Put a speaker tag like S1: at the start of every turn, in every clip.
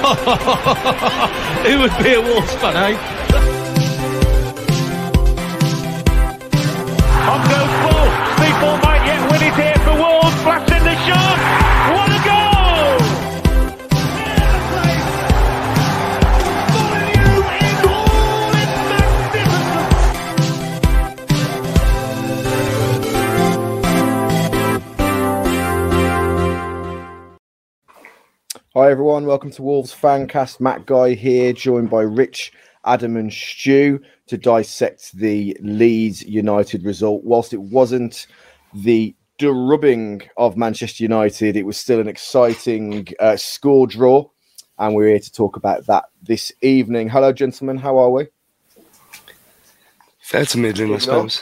S1: Who would be a Wolves fan, eh?
S2: On goes ball. People might yet win it here for Wolves. Flash in the shot. What a goal!
S3: Hi everyone, welcome to Wolves Fancast. Matt Guy here, joined by Rich, Adam and Stu to dissect the Leeds United result. Whilst it wasn't the drubbing of Manchester United, it was still an exciting score draw, and we're here to talk about that this evening. Hello gentlemen, how are we?
S4: Fair to middling, I suppose.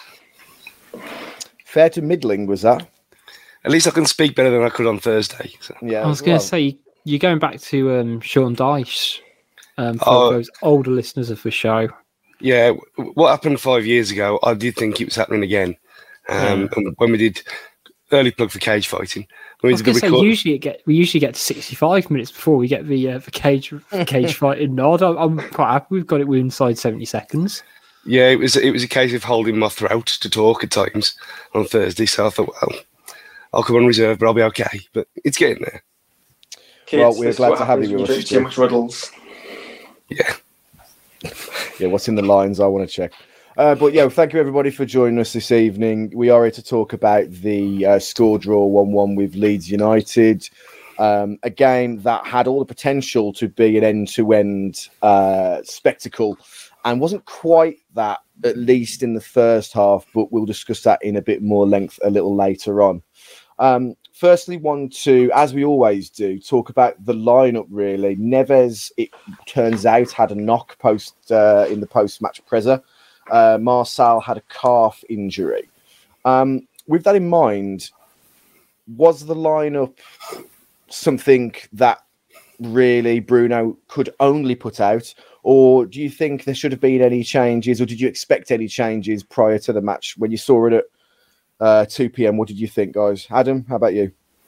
S3: Fair to middling, was that?
S4: At least I can speak better than I could on Thursday. So.
S3: Yeah,
S5: I was going to say, you're going back to Sean Dyche for those older listeners of the show.
S4: Yeah, what happened 5 years ago, I did think it was happening again. And when we did early plug for cage fighting,
S5: we usually get to 65 minutes before we get the cage fighting nod. I'm quite happy we've got it inside 70 seconds.
S4: Yeah, it was a case of holding my throat to talk at times on Thursday. So I thought, well, I'll come on reserve, but I'll be okay. But it's getting there.
S3: Kids, well, we're glad to have you with us.
S6: Too much riddles.
S4: Yeah.
S3: Yeah, what's in the lines? I want to check. But yeah, thank you everybody for joining us this evening. We are here to talk about the score draw 1-1 with Leeds United. A game that had all the potential to be an end-to-end spectacle and wasn't quite that, at least in the first half, but we'll discuss that in a bit more length a little later on. Firstly, want to, as we always do, talk about the lineup. Really, Neves, it turns out, had a knock in the post-match presser. Marçal had a calf injury. With that in mind, was the lineup something that really Bruno could only put out, or do you think there should have been any changes, or did you expect any changes prior to the match when you saw it at 2 p.m? What did you think, guys? Adam, how about you?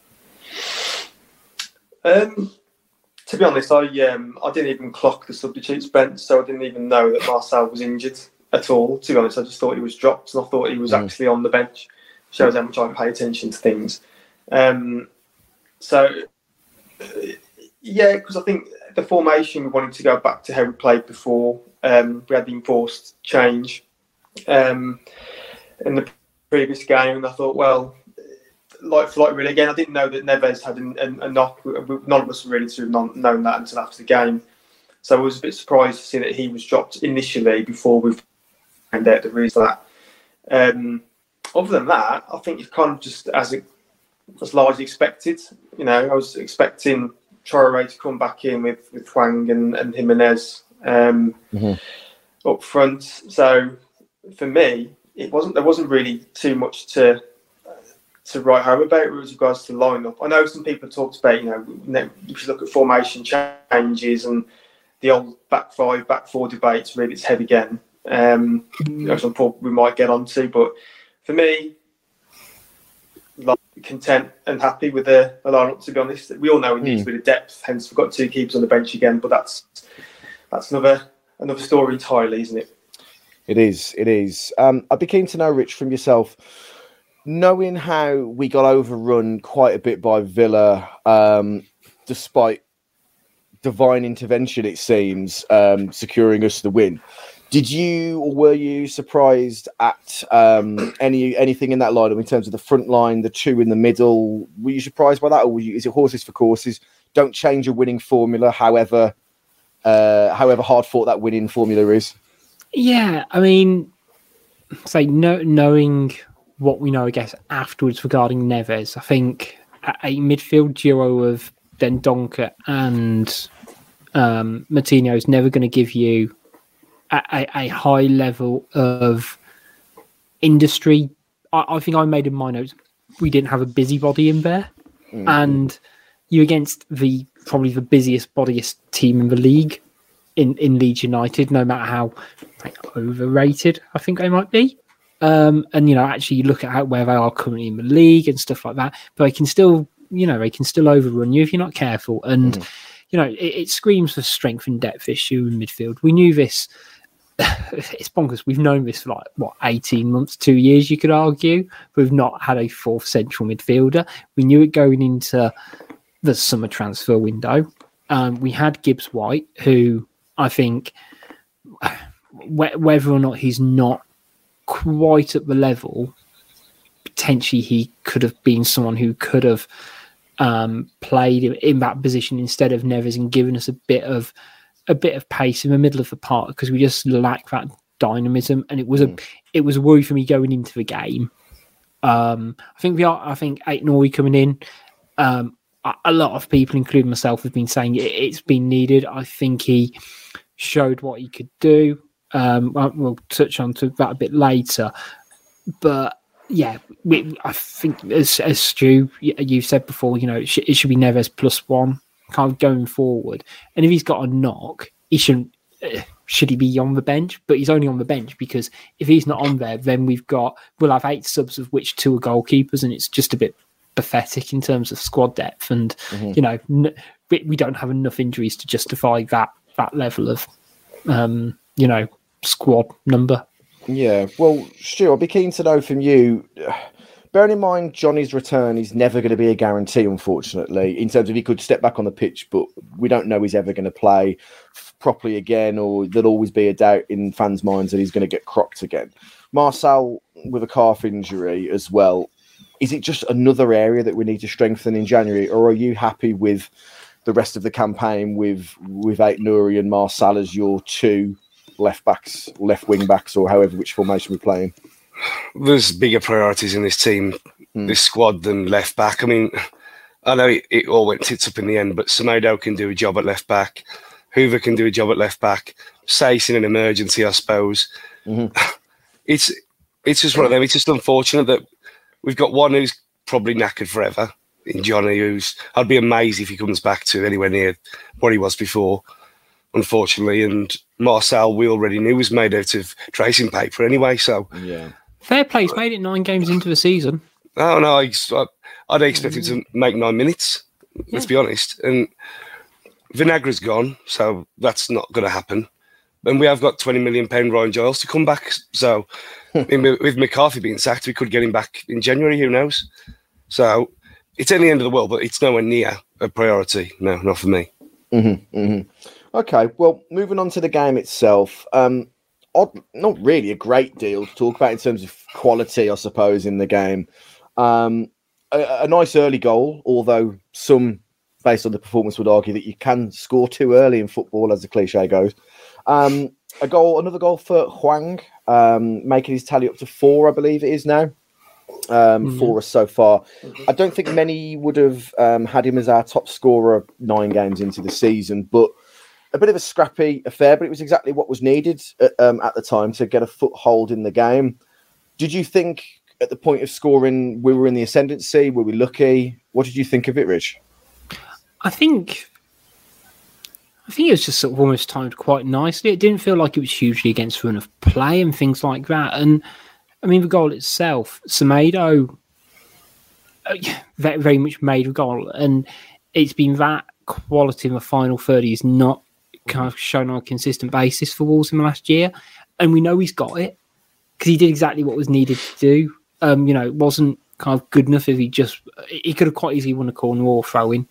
S6: To be honest, I didn't even clock the substitutes bench, so I didn't even know that Marçal was injured at all. To be honest, I just thought he was dropped, and I thought he was actually on the bench. Shows how much I pay attention to things. Yeah, because I think the formation, we wanted to go back to how we played before. We had the enforced change in the previous game, and I thought, well, like for like, really, again, I didn't know that Neves had a knock. None of us really should have known that until after the game. So I was a bit surprised to see that he was dropped initially before we found out the reason for that. Other than that, I think it's kind of just as largely expected. You know, I was expecting Traoré to come back in with Hwang and Jimenez up front. So for me, there wasn't really too much to write home about with regards to lineup. I know some people have talked about, if you look at formation changes and the old back five, back four debates, rear its head again. Some point we might get onto, but for me, content and happy with the lineup. To be honest, we all know we need a bit of depth. Hence, we've got two keepers on the bench again. But that's another story entirely, isn't it?
S3: It is. I'd be keen to know, Rich, from yourself, knowing how we got overrun quite a bit by Villa, despite divine intervention, it seems, securing us the win. Were you surprised at anything in that lineup in terms of the front line, the two in the middle? Were you surprised by that, or is it horses for courses? Don't change a winning formula, however hard fought that winning formula is. Yeah,
S5: I mean, knowing what we know, I guess, afterwards regarding Neves, I think a midfield duo of Dendoncker and Moutinho is never going to give you a high level of industry. I think I made in my notes, we didn't have a busybody in there. And you against probably the busiest team in the league in Leeds United, no matter how overrated I think they might be. And, actually you look at where they are currently in the league and stuff like that, but they can still overrun you if you're not careful. And, it screams for strength and depth issue in midfield. We knew this. It's bonkers. We've known this for 18 months, 2 years, you could argue. We've not had a fourth central midfielder. We knew it going into the summer transfer window. We had Gibbs White, who I think, whether or not he's not quite at the level, potentially he could have been someone who could have played in that position instead of Neves and given us a bit of pace in the middle of the park, because we just lack that dynamism, and it was a worry for me going into the game. I think Aït-Nouri coming in, a lot of people, including myself, have been saying it's been needed. I think he showed what he could do. We'll touch on to that a bit later, but yeah, I think as Stu, you said before, it should be Neves +1 kind of going forward. And if he's got a knock, he shouldn't. Should he be on the bench? But he's only on the bench because if he's not on there, then we'll have 8 subs, of which 2 are goalkeepers, and it's just a bit pathetic in terms of squad depth. And we don't have enough injuries to justify that level of squad number.
S3: Yeah, well, Stu, I'd be keen to know from you. Bearing in mind Johnny's return is never going to be a guarantee, unfortunately, in terms of he could step back on the pitch, but we don't know he's ever going to play properly again, or there'll always be a doubt in fans' minds that he's going to get crocked again. Marcel with a calf injury as well. Is it just another area that we need to strengthen in January, or are you happy with the rest of the campaign with Aït-Nouri and Marcel as your 2 left wing backs, or however which formation we're playing?
S4: There's bigger priorities in this team, this squad, than left back. I mean, I know it all went tits up in the end, but Semedo can do a job at left back. Hoover can do a job at left back. Sace in an emergency, I suppose. It's just one of them. It's just unfortunate that we've got one who's probably knackered forever in Johnny, I'd be amazed if he comes back to anywhere near what he was before, unfortunately. And Marcel, we already knew, was made out of tracing paper anyway. So
S3: yeah.
S5: Fair play, he's made it 9 games into the season.
S4: Oh, no, I'd expect him to make 9 minutes, let's be honest. And Vinagra's gone, so that's not going to happen. And we have got £20 million Ryan Giles to come back. So with McCarthy being sacked, we could get him back in January, who knows? So it's at the end of the world, but it's nowhere near a priority. No, not for me.
S3: Okay, well, moving on to the game itself. Not really a great deal to talk about in terms of quality, I suppose, in the game. A nice early goal, although some, based on the performance, would argue that you can score too early in football, as the cliche goes. Another goal for Hwang, making his tally up to 4, I believe it is now. 4 so far. I don't think many would have had him as our top scorer 9 games into the season, but a bit of a scrappy affair, but it was exactly what was needed at the time to get a foothold in the game. Did you think at the point of scoring we were in the ascendancy? Were we lucky? What did you think of it, Rich?
S5: I think it was just sort of almost timed quite nicely. It didn't feel like it was hugely against run of play and things like that. And I mean, the goal itself, Semedo very, very much made a goal, and it's been that quality in the final third. He's not kind of shown on a consistent basis for Wolves in the last year, and we know he's got it because he did exactly what was needed to do. It wasn't kind of good enough if he could have quite easily won a corner or throw in,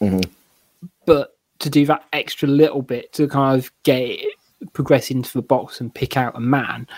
S5: but to do that extra little bit to kind of progress into the box and pick out a man,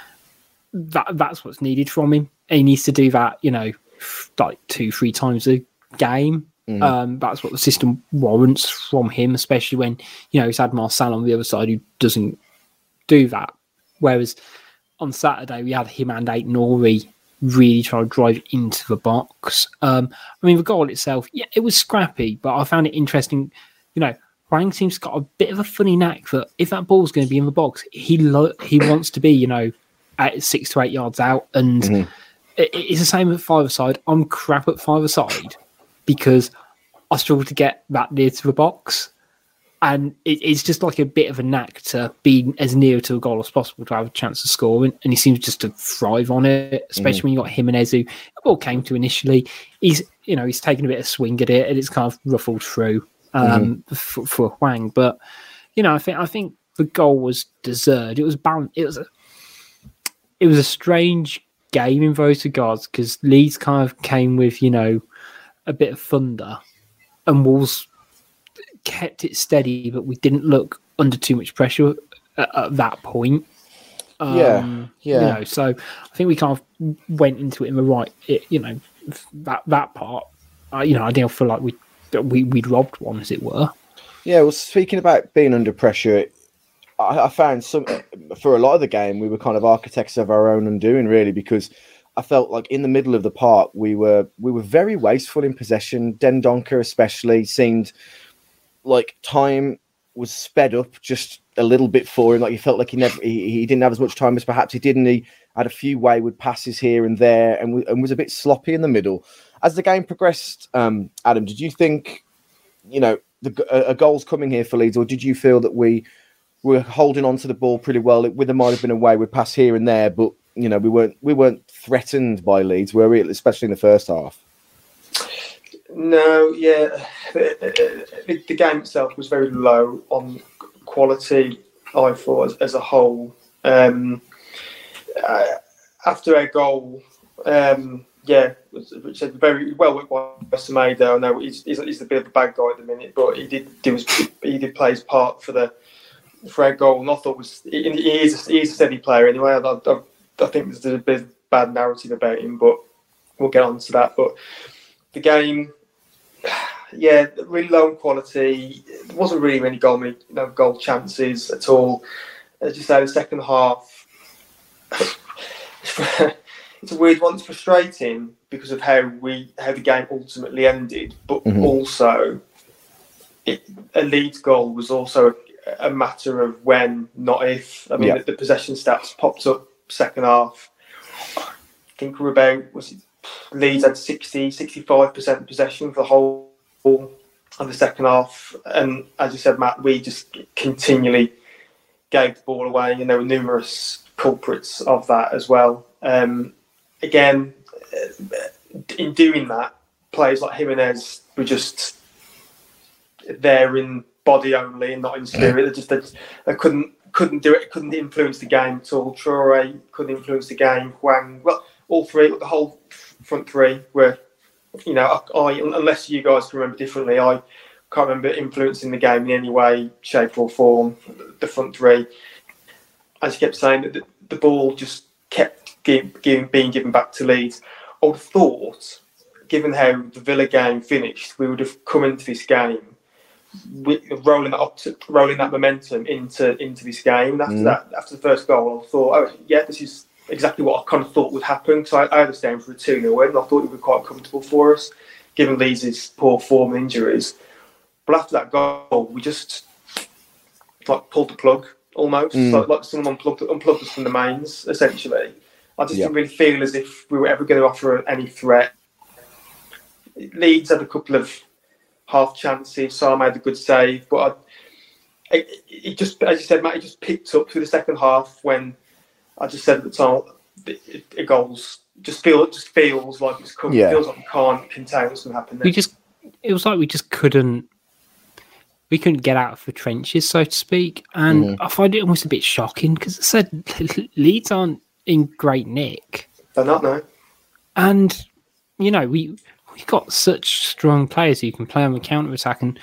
S5: that's what's needed from him. And he needs to do that, like 2-3 times a game. That's what the system warrants from him, especially when he's had Marcel on the other side who doesn't do that. Whereas on Saturday we had him and Aït-Nouri really trying to drive into the box. The goal itself, it was scrappy, but I found it interesting. Hwang seems to got a bit of a funny knack that if that ball's going to be in the box, he wants to be at 6 to 8 yards out, and it's the same at 5-a-side. I'm crap at 5-a-side because I struggle to get that near to the box, and it's just like a bit of a knack to be as near to a goal as possible to have a chance of scoring, and he seems just to thrive on it, especially when you got Jimenez, who the ball came to initially. He's taking a bit of swing at it, and it's kind of ruffled through. for Hwang. But I think the goal was deserved. It was balanced. It was a strange game in those regards because Leeds kind of came with a bit of thunder, and Wolves kept it steady, but we didn't look under too much pressure at that point. So I think we kind of went into it in the right, that part. I didn't feel like we'd robbed one, as it were.
S3: Yeah, well, speaking about being under pressure, I found for a lot of the game we were kind of architects of our own undoing, really, because I felt like in the middle of the park we were very wasteful in possession. Dendoncker especially seemed like time was sped up just a little bit for him. Like he felt like he didn't have as much time as perhaps he did, and he had a few wayward passes here and there, and was a bit sloppy in the middle. As the game progressed, Adam, did you think a goal's coming here for Leeds, or did you feel that we were holding on to the ball pretty well? There might have been a wayward pass here and there, but we weren't threatened by Leeds, were we? Especially in the first half.
S6: No, yeah, the game itself was very low on quality, I thought, as a whole. After a goal, which said very well worked by Semedo. I know he's a bit of a bad guy at the minute, but he did play his part for a goal. And I thought he is a steady player anyway. I think there's a bit of bad narrative about him, but we'll get on to that. But the game, really low in quality. There wasn't really many goal chances at all. As you say, the second half, it's a weird one. It's frustrating because of how the game ultimately ended, but also a Leeds goal was also a matter of when, not if. I mean, the possession stats popped up second half. I think we're about, Leeds had 65% possession for the whole of the second half. And as you said, Matt, we just continually gave the ball away, and there were numerous culprits of that as well. Again, in doing that, players like Jimenez were just there in body only and not in spirit. They couldn't do it. Couldn't influence the game at all. Traore couldn't influence the game. Hwang, well, all three, the whole front three were, unless you guys can remember differently, I can't remember influencing the game in any way, shape or form. The front three, as you kept saying, the ball just kept being given back to Leeds. I would have thought, given how the Villa game finished, we would have come into this game rolling that momentum into this game. And after the first goal, I thought, this is exactly what I kind of thought would happen. Because I was down for a 2-0 win, and I thought it would be quite comfortable for us, given Leeds' poor form and injuries. But after that goal, we just pulled the plug almost, like someone unplugged us from the mains, essentially. I just didn't really feel as if we were ever going to offer any threat. Leeds had a couple of half chances, so I made a good save, but it just, as you said, Matt, it just picked up through the second half when I just said at the time, the goals just feels like it's coming. It feels like we can't contain what's going to happen next.
S5: It was like we couldn't get out of the trenches, so to speak, and I find it almost a bit shocking because I said Leeds aren't in great nick.
S6: They're not, no.
S5: And we've got such strong players who can play on the counter attack, and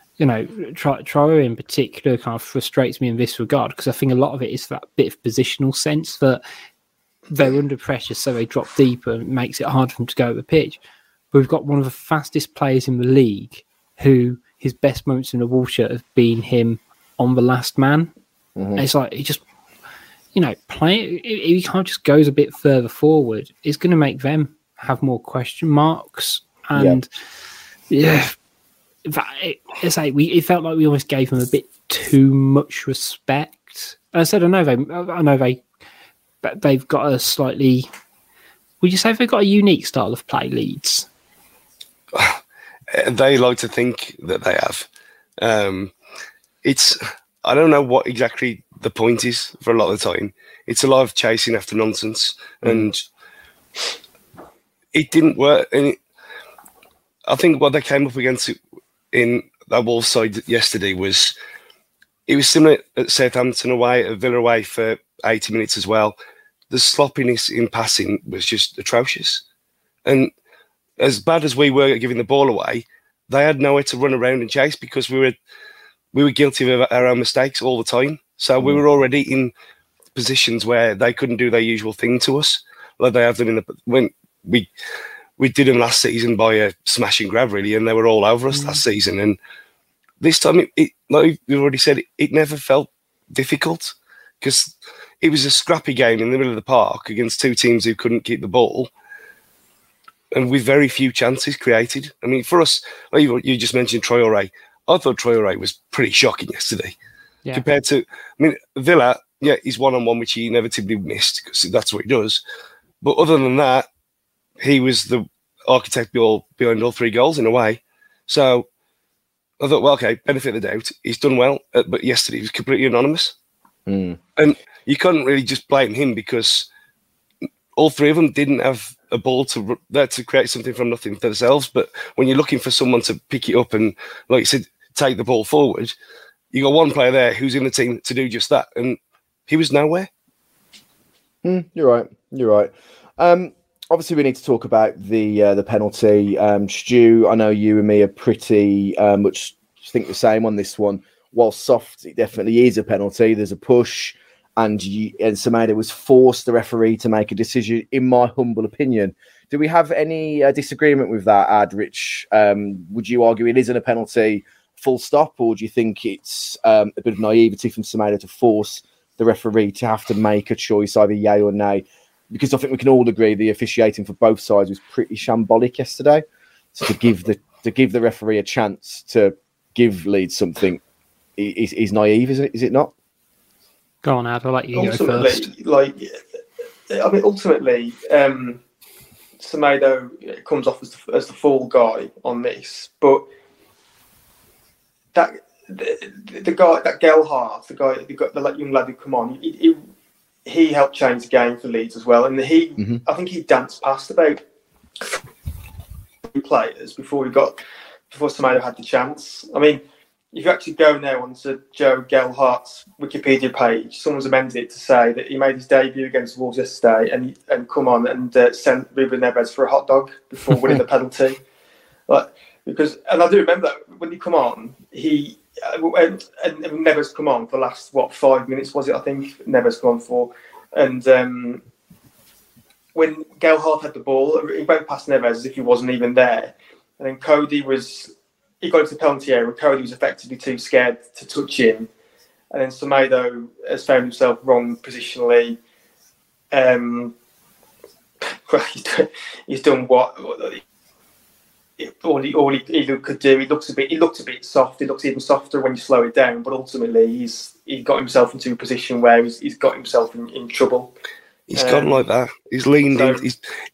S5: Traore in particular kind of frustrates me in this regard because I think a lot of it is that bit of positional sense that they're under pressure, so they drop deeper and it makes it hard for them to go at the pitch. But we've got one of the fastest players in the league who his best moments in the Wolves shirt have been him on the last man. And it's like he just playing. He kind of just goes a bit further forward. It's going to make them have more question marks, and it felt like we almost gave them a bit too much respect. And I said, I know they've got a slightly. Would you say they've got a unique style of play, Leeds?
S4: They like to think that they have. I don't know what exactly the point is for a lot of the time. It's a lot of chasing after nonsense, and it didn't work. And I think what they came up against in that Wolves side yesterday was similar at Southampton away, at Villa away for 80 minutes as well. The sloppiness in passing was just atrocious. And as bad as we were at giving the ball away, they had nowhere to run around and chase because we were guilty of our own mistakes all the time. So we were already in positions where they couldn't do their usual thing to us, like they have done when we did them last season by a smash and grab, really, and they were all over us last season. And this time, it like we've already said, it never felt difficult because it was a scrappy game in the middle of the park against two teams who couldn't keep the ball, and with very few chances created. I mean, for us, like you just mentioned Traoré. I thought Traoré was pretty shocking yesterday compared to, I mean, Villa, yeah, he's one-on-one, which he inevitably missed because that's what he does. But other than that, he was the architect behind all three goals in a way. So I thought, well, okay, benefit of the doubt. He's done well, but yesterday he was completely anonymous. And you couldn't really just blame him because all three of them didn't have a ball to create something from nothing for themselves. But when you're looking for someone to pick it up and, like you said, take the ball forward, you got one player there who's in the team to do just that, and he was nowhere.
S3: You're right. Obviously, we need to talk about the penalty. Stu, I know you and me are pretty much think the same on this one. While soft, it definitely is a penalty. There's a push, and Semedo was forced the referee to make a decision, in my humble opinion. Do we have any disagreement with that, Adrich? Would you argue it isn't a penalty, full stop, or do you think it's a bit of naivety from Semedo to force the referee to have to make a choice, either yay or nay? Because I think we can all agree the officiating for both sides was pretty shambolic yesterday. So to give the referee a chance to give Leeds something is naive, is it not?
S5: Go on, Ad. I'll let you go first.
S6: Ultimately, Semedo comes off as the fall guy on this, but the guy, that Gelhardt, the young lad who come on, he helped change the game for Leeds as well, and I think he danced past about players before Semedo had the chance. I mean, if you actually go now onto Joe Gelhardt's Wikipedia page, someone's amended it to say that he made his debut against Wolves yesterday and come on and sent Ruben Neves for a hot dog before winning the penalty. And I do remember that when he come on, and Neves come on for the last 5 minutes was it? I think Neves come on for, and when Gelhardt had the ball, he went past Neves as if he wasn't even there, and then he got into the penalty area, and Cody was effectively too scared to touch him, and then Semedo has found himself wrong positionally. He's done what. All he could do. He looked a bit soft. He looks even softer when you slow it down. But ultimately, he got himself into a position where he's got himself in trouble.
S4: He's gone like that. He's leaned in.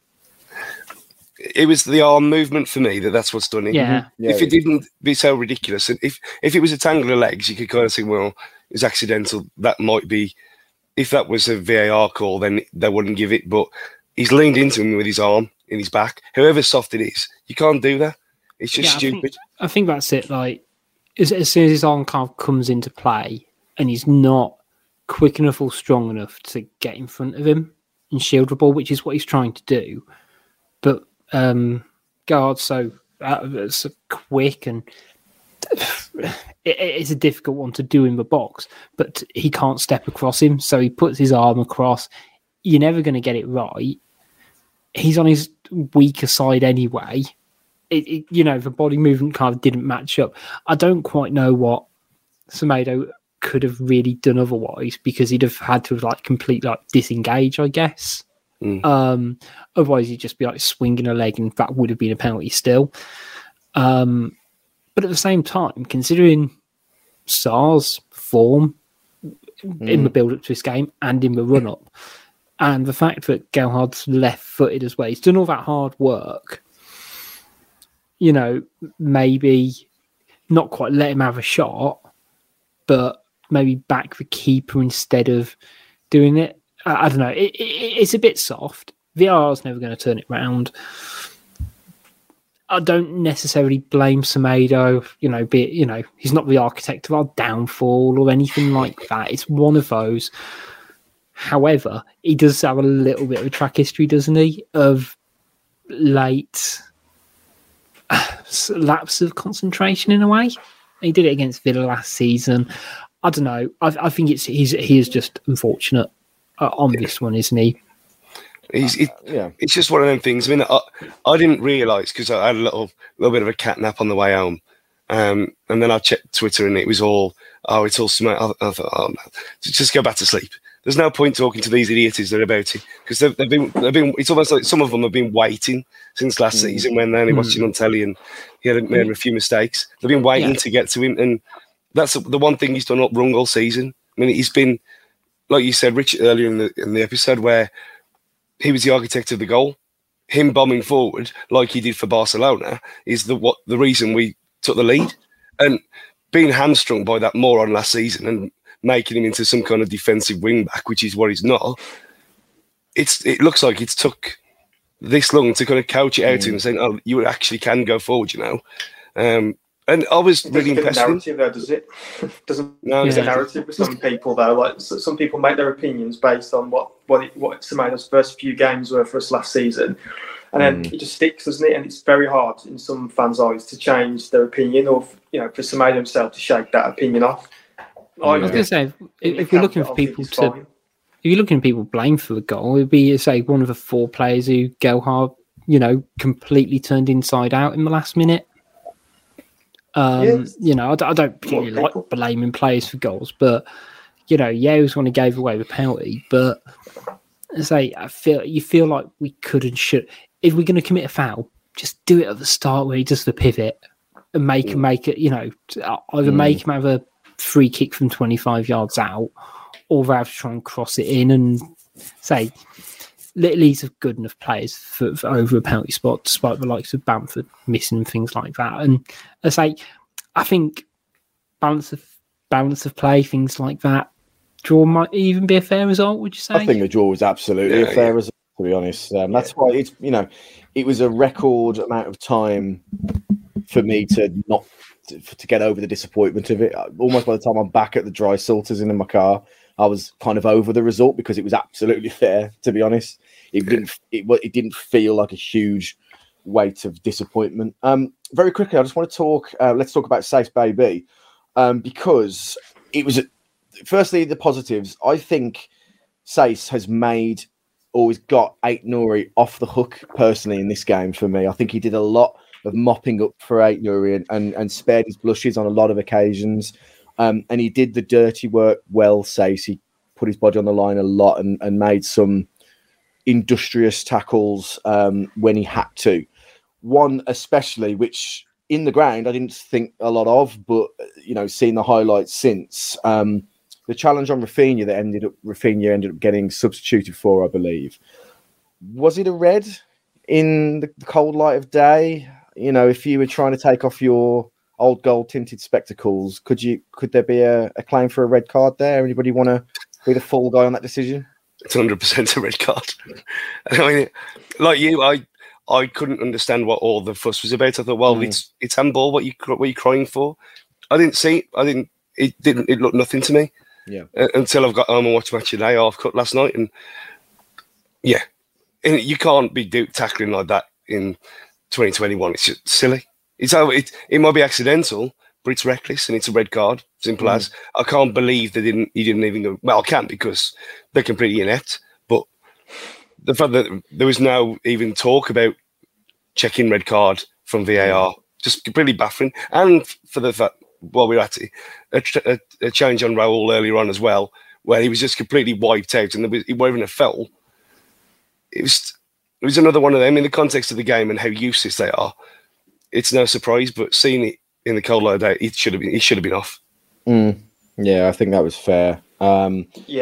S4: It was the arm movement for me that's what's done it.
S5: Yeah.
S4: If it didn't be so ridiculous, if it was a tangle of legs, you could kind of think, well, it's accidental. That might be. If that was a VAR call, then they wouldn't give it. But he's leaned into him with his arm in his back. However soft it is, you can't do that. It's just stupid.
S5: I think that's it. Like as soon as his arm kind of comes into play, and he's not quick enough or strong enough to get in front of him and shield the ball, which is what he's trying to do. But Guard's so quick, and it's a difficult one to do in the box. But he can't step across him, so he puts his arm across. You're never going to get it right. He's on his weaker side anyway. The body movement kind of didn't match up. I don't quite know what Semedo could have really done otherwise, because he'd have had to completely disengage, I guess. Otherwise, he'd just be swinging a leg, and that would have been a penalty still. But at the same time, considering Sarr's form in the build-up to this game and in the run-up, and the fact that Gelhardt's left-footed as well, he's done all that hard work. Maybe not quite let him have a shot, but maybe back the keeper instead of doing it. I don't know. It's a bit soft. VAR's never going to turn it round. I don't necessarily blame Semedo. He's not the architect of our downfall or anything like that. It's one of those. However, he does have a little bit of a track history, doesn't he, of late lapse of concentration in a way. He did it against Villa last season. I don't know. I think he is just unfortunate on this one, isn't he?
S4: It's just one of them things. I mean, I didn't realise because I had a little bit of a cat nap on the way home, and then I checked Twitter and it was all smart. I thought, oh no, just go back to sleep. There's no point talking to these idiots that are about it because they've been. It's almost like some of them have been waiting since last season when they're only watching on telly and he had made a few mistakes. They've been waiting to get to him, and that's the one thing he's done up wrong all season. I mean, he's been, like you said, Rich, earlier in the episode where he was the architect of the goal. Him bombing forward like he did for Barcelona is the reason we took the lead, and being hamstrung by that moron last season and making him into some kind of defensive wing back, which is what he's not. It looks like it's took this long to kind of couch it out to him and saying, "Oh, you actually can go forward," And I was really impressed.
S6: Narrative, though, does it? Doesn't there's a narrative with some people though. Like some people make their opinions based on what Semedo's first few games were for us last season, and then it just sticks, doesn't it? And it's very hard in some fans' eyes to change their opinion, or for Semedo himself to shake that opinion off.
S5: I was going to say, if you're looking for people blame for the goal, it'd be one of the 4 players who Gelhardt, completely turned inside out in the last minute. I don't particularly like blaming players for goals, but he was one who gave away the penalty. But I feel like we could and should. If we're going to commit a foul, just do it at the start where he does the pivot and make it. Either make him have a free kick from 25 yards out, or rather try and cross it in and say Leeds are good enough players for over a penalty spot, despite the likes of Bamford missing and things like that. And I think balance of play, things like that, draw might even be a fair result. Would you say?
S3: I think the draw was absolutely a fair result, to be honest. That's why it's it was a record amount of time for me to get over the disappointment of it. Almost by the time I'm back at the dry salters in my car, I was kind of over the result because it was absolutely fair, to be honest. It didn't feel like a huge weight of disappointment. Very quickly, I just want to talk. Let's talk about Saïss Baby because it was firstly the positives. I think Saïss has always got Aït-Nouri off the hook personally in this game for me. I think he did a lot of mopping up for Aït-Nouri and spared his blushes on a lot of occasions. And he did the dirty work well, Saïss. He put his body on the line a lot and made some industrious tackles when he had to. One especially, which in the ground I didn't think a lot of, but seeing the highlights since, the challenge on Rafinha that Rafinha ended up getting substituted for, I believe. Was it a red in the cold light of day? If you were trying to take off your old gold tinted spectacles, could there be a claim for a red card there? Anybody want to be the fall guy on that decision?
S4: It's 100% a red card. I mean, like you, I couldn't understand what all the fuss was about. I thought, well, it's handball. What you crying for? I didn't see. It looked nothing to me.
S3: Yeah.
S4: Until I've got home and watched Match of the Day half cut last night, and you can't be tackling like that in 2021. It's just silly. It might be accidental, but it's reckless and it's a red card. Simple as. I can't believe he didn't even go. Well, I can't because they're completely inept. But the fact that there was no even talk about checking red card from VAR, just completely baffling. And for the fact, while we're at it, a change on Raul earlier on as well, where he was just completely wiped out and it wasn't even a foul. It was another one of them in the context of the game and how useless they are. It's no surprise, but seeing it in the cold light of day, he should have been off.
S3: Yeah, I think that was fair.
S6: I've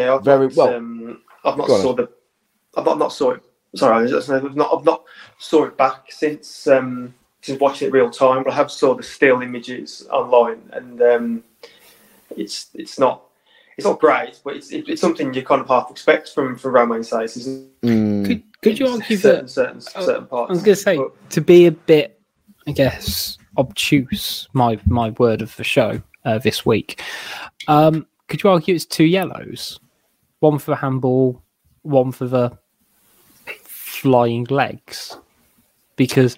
S6: not saw it. Sorry, I've not saw it back since watching it real time, but I have saw the still images online, and it's not great, but it's something you kind of half expect from Romain Saïss, isn't it?
S5: Could you argue that
S6: certain parts?
S5: I was going to say to be a bit I guess, obtuse, my word of the show this week. Could you argue it's 2 yellows? One for the handball, one for the flying legs? Because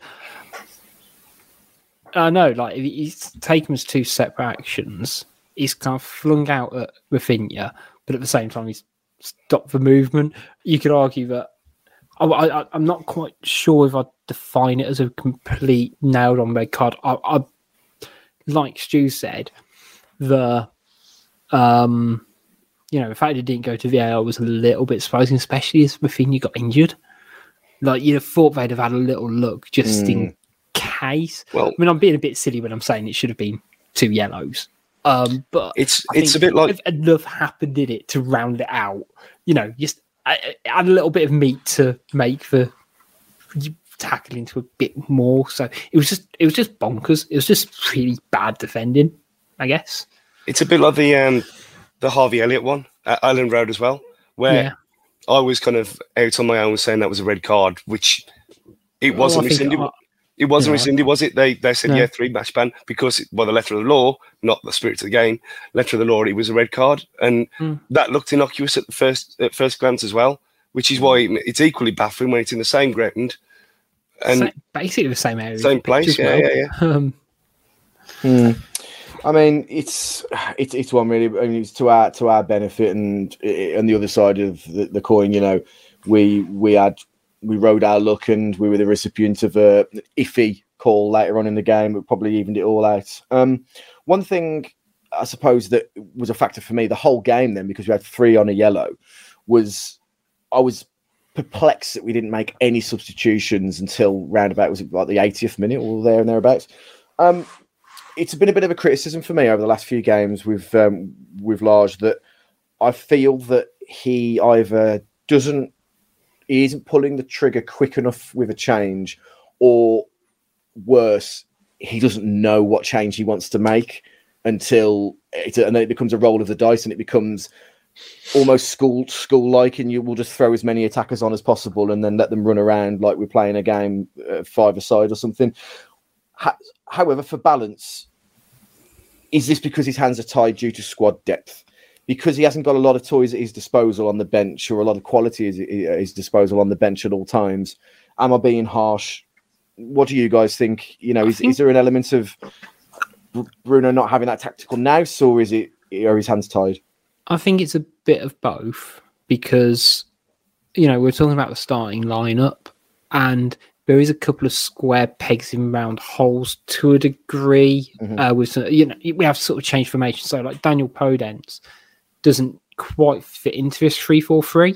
S5: I know, like, he's taken as 2 separate actions. He's kind of flung out at Rafinha, but at the same time, he's stopped the movement. You could argue that I'm not quite sure if I'd define it as a complete nailed-on red card. I like Stu said, the fact it didn't go to VAR was a little bit surprising, especially as Rafinha got injured. Like, you'd have thought they'd have had a little look just in case. Well, I mean, I'm being a bit silly when I'm saying it should have been 2 yellows. But
S4: it's a bit like
S5: enough happened in it to round it out. Just add a little bit of meat to make the tackle into a bit more. So it was just bonkers. It was just really bad defending, I guess.
S4: It's a bit like the Harvey Elliott one at Island Road as well, where I was kind of out on my own saying that was a red card, which it wasn't rescinded. It wasn't rescinded, was it? They said, 3 match ban, because by the letter of the law, not the spirit of the game, letter of the law, it was a red card. And that looked innocuous at first glance as well, which is why it's equally baffling when it's in the same ground. And
S5: basically the same area.
S4: Same place, yeah.
S3: I mean, it's one really. I mean, it's to our benefit, and on the other side of the coin, we rode our luck, and we were the recipient of an iffy call later on in the game. It probably evened it all out. One thing, I suppose, that was a factor for me the whole game then, because we had 3 on a yellow, was I was perplexed that we didn't make any substitutions until roundabout, was it like the 80th minute or there and thereabouts. It's been a bit of a criticism for me over the last few games with Lage, that I feel that he either he isn't pulling the trigger quick enough with a change, or worse, he doesn't know what change he wants to make and then it becomes a roll of the dice, and it becomes almost school-like, and you will just throw as many attackers on as possible and then let them run around like we're playing a game 5-a-side or something. However, for balance, is this because his hands are tied due to squad depth? Because he hasn't got a lot of toys at his disposal on the bench, or a lot of quality at his disposal on the bench at all times? Am I being harsh? What do you guys think? Is there an element of Bruno not having that tactical nous, or are his hands tied?
S5: I think it's a bit of both, because we're talking about the starting lineup, and there is a couple of square pegs in round holes to a degree. With we have sort of changed formation. So, like, Daniel Podence doesn't quite fit into this 3-4-3.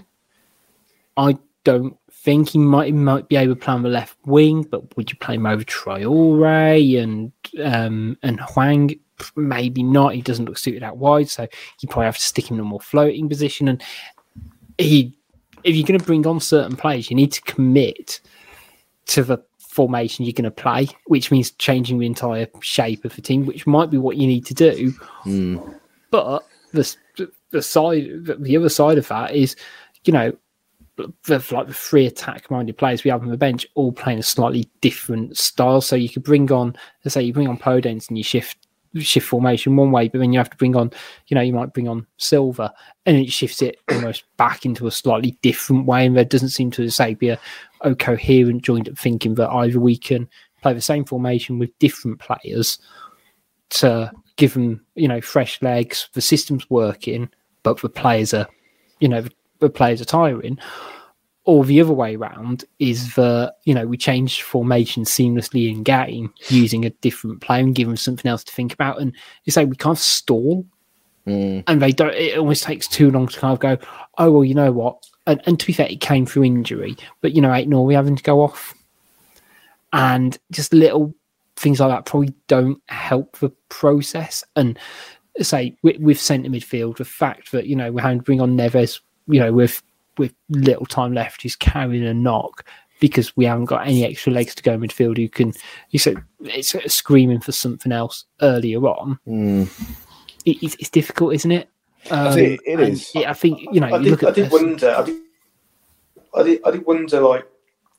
S5: I don't think he might be able to play on the left wing, but would you play him over Traore and Hwang? Maybe not. He doesn't look suited out wide, so you probably have to stick him in a more floating position. And if you're going to bring on certain players, you need to commit to the formation you're going to play, which means changing the entire shape of the team, which might be what you need to do. But the other side of that is, the 3 attack-minded players we have on the bench all playing a slightly different style. So you could bring on, let's say, you bring on Podence and you shift formation one way, but then you have to bring on, you might bring on Silva, and it shifts it almost back into a slightly different way. And there doesn't seem to, say, be a coherent joint up thinking that either we can play the same formation with different players to give them, fresh legs, the system's working, but the players are, the players are tiring. Or the other way around is that, we change formation seamlessly in game using a different player and give them something else to think about. And you say we can't stall. And they don't, it almost takes too long to kind of go, oh, well, you know what? And to be fair, it came through injury, but 8-0, we're having to go off. And just little things like that probably don't help the process. And say with centre midfield, the fact that, we're having to bring on Neves, with little time left, he's carrying a knock because we haven't got any extra legs to go midfield who can, it's screaming for something else earlier on. It's difficult, isn't it?
S3: I think it is.
S5: I think,
S6: I did wonder, like,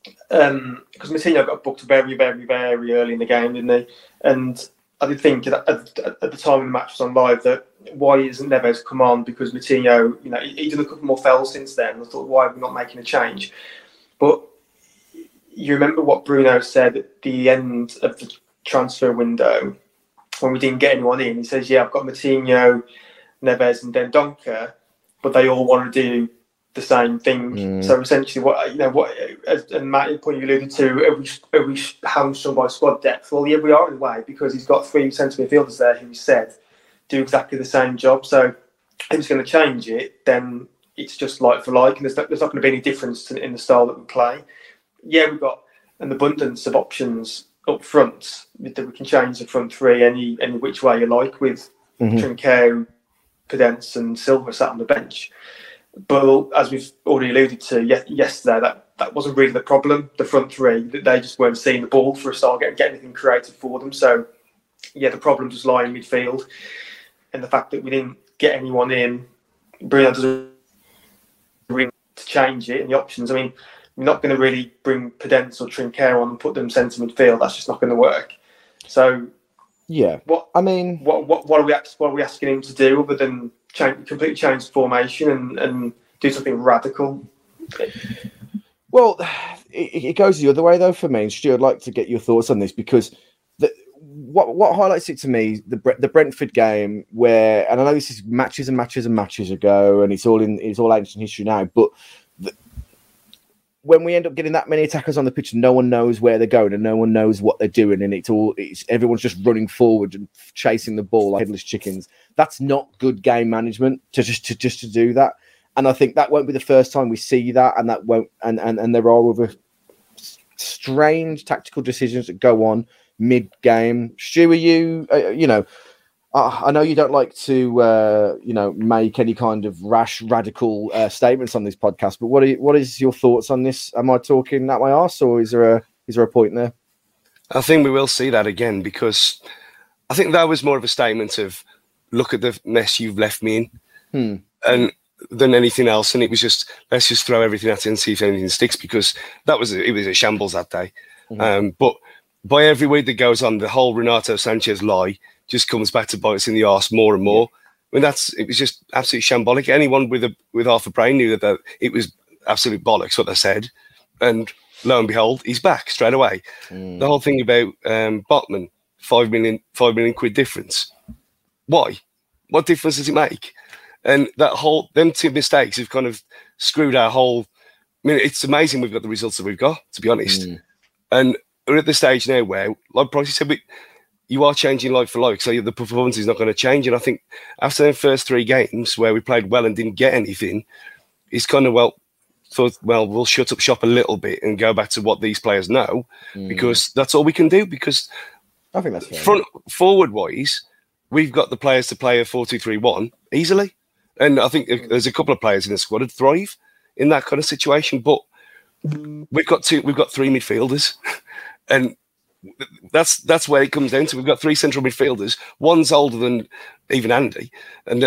S6: because Moutinho got booked very, very, very early in the game, didn't he? And I did think at the time when the match was on live that why isn't Neves come on? Because Moutinho, he's done a couple more fouls since then. I thought, why are we not making a change? But you remember what Bruno said at the end of the transfer window when we didn't get anyone in. He says, "Yeah, I've got Moutinho, Neves, and Dendoncker, but they all want to do the same thing." So essentially, and Matt, the point you alluded to, are we hamstrung by squad depth? Well, yeah, we are in a way, because he's got 3 centre midfielders there who he said do exactly the same job. So if he's going to change it, then it's just like for like, and there's not going to be any difference in the style that we play. Yeah, we've got an abundance of options up front that we can change the front three any which way you like, with Trincao, Podence, and Silva sat on the bench. But as we've already alluded to yesterday, that wasn't really the problem. The front three, they just weren't seeing the ball for a start, get anything created for them. So, yeah, the problem just lie in midfield, and the fact that we didn't get anyone in. Bruno doesn't really to change it, and the options. I mean, we're not going to really bring Podence or Trincao on and put them centre midfield. That's just not going to work. So,
S3: yeah,
S6: what are we asking him to do other than completely change the formation and do something radical?
S3: Well, it goes the other way though for me. And Stu, I'd like to get your thoughts on this, because what highlights it to me, the Brentford game, where, and I know this is matches and matches and matches ago, and it's all ancient history now, but when we end up getting that many attackers on the pitch, no one knows where they're going and no one knows what they're doing, and everyone's just running forward and chasing the ball like headless chickens. That's not good game management to do that. And I think that won't be the first time we see that, and that won't. And there are other strange tactical decisions that go on mid-game. Stu, are you? I know you don't like to, make any kind of rash, radical statements on this podcast. But what is your thoughts on this? Am I talking that my arse, or is there a point there?
S4: I think we will see that again, because I think that was more of a statement of, look at the mess you've left me in, and than anything else. And it was just, let's just throw everything at it and see if anything sticks, because it was a shambles that day. But by every week that goes on, the whole Renato Sanchez lie just comes back to bite us in the arse more and more. I mean, it was just absolutely shambolic. Anyone with half a brain knew that it was absolute bollocks what they said, and lo and behold, he's back straight away. The whole thing about Botman, 5 million quid difference. Why? What difference does it make? And them two mistakes have kind of screwed our whole. I mean, it's amazing we've got the results that we've got, to be honest. And we're at the stage now where, like Pricey said, you are changing like for like, so the performance is not going to change. And I think after the first 3 games where we played well and didn't get anything, it's kind of, we'll shut up shop a little bit and go back to what these players know, because that's all we can do. Because
S3: I think that's fair.
S4: Forward wise, we've got the players to play a 4-2-3-1 easily. And I think there's a couple of players in the squad that thrive in that kind of situation. But we've got 3 midfielders, and that's where it comes down to. We've got 3 central midfielders. One's older than even Andy, and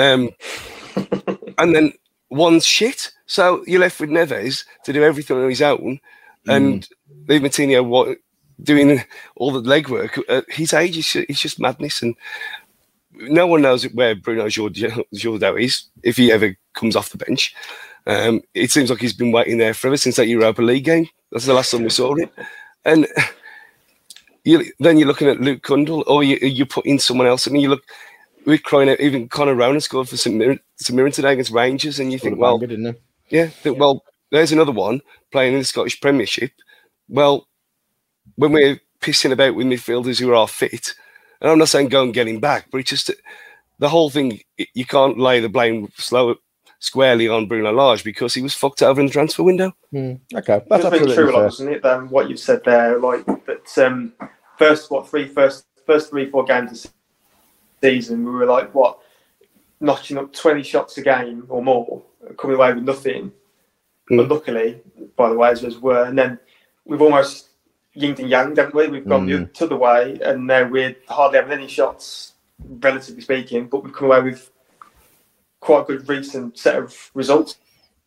S4: and then one's shit. So you're left with Neves to do everything on his own, and leave Moutinho doing all the legwork. At his age, it's just madness, and no one knows where Bruno Jourdain is if he ever comes off the bench. It seems like he's been waiting there forever since that Europa League game. That's the last time we saw him. And then you're looking at Luke Cundle, or you put in someone else. I mean, we're crying out. Even Conor Ronan scored for St Mirren today against Rangers, and you think, well, there's another one playing in the Scottish Premiership. Well, when we're pissing about with midfielders who are fit, and I'm not saying go and get him back, but it's just the whole thing. You can't lay the blame squarely on Bruno Lage, because he was fucked over in the transfer window.
S3: Okay, that's
S6: absolutely true, isn't it? What you've said there, like that. First 3-4 games of the season, we were like notching up 20 shots a game or more, coming away with nothing. But luckily, by the way, as were, and then we've almost yin and yang, haven't we? We've gone the other way, and now we're hardly having any shots, relatively speaking, but we've come away with quite a good recent set of results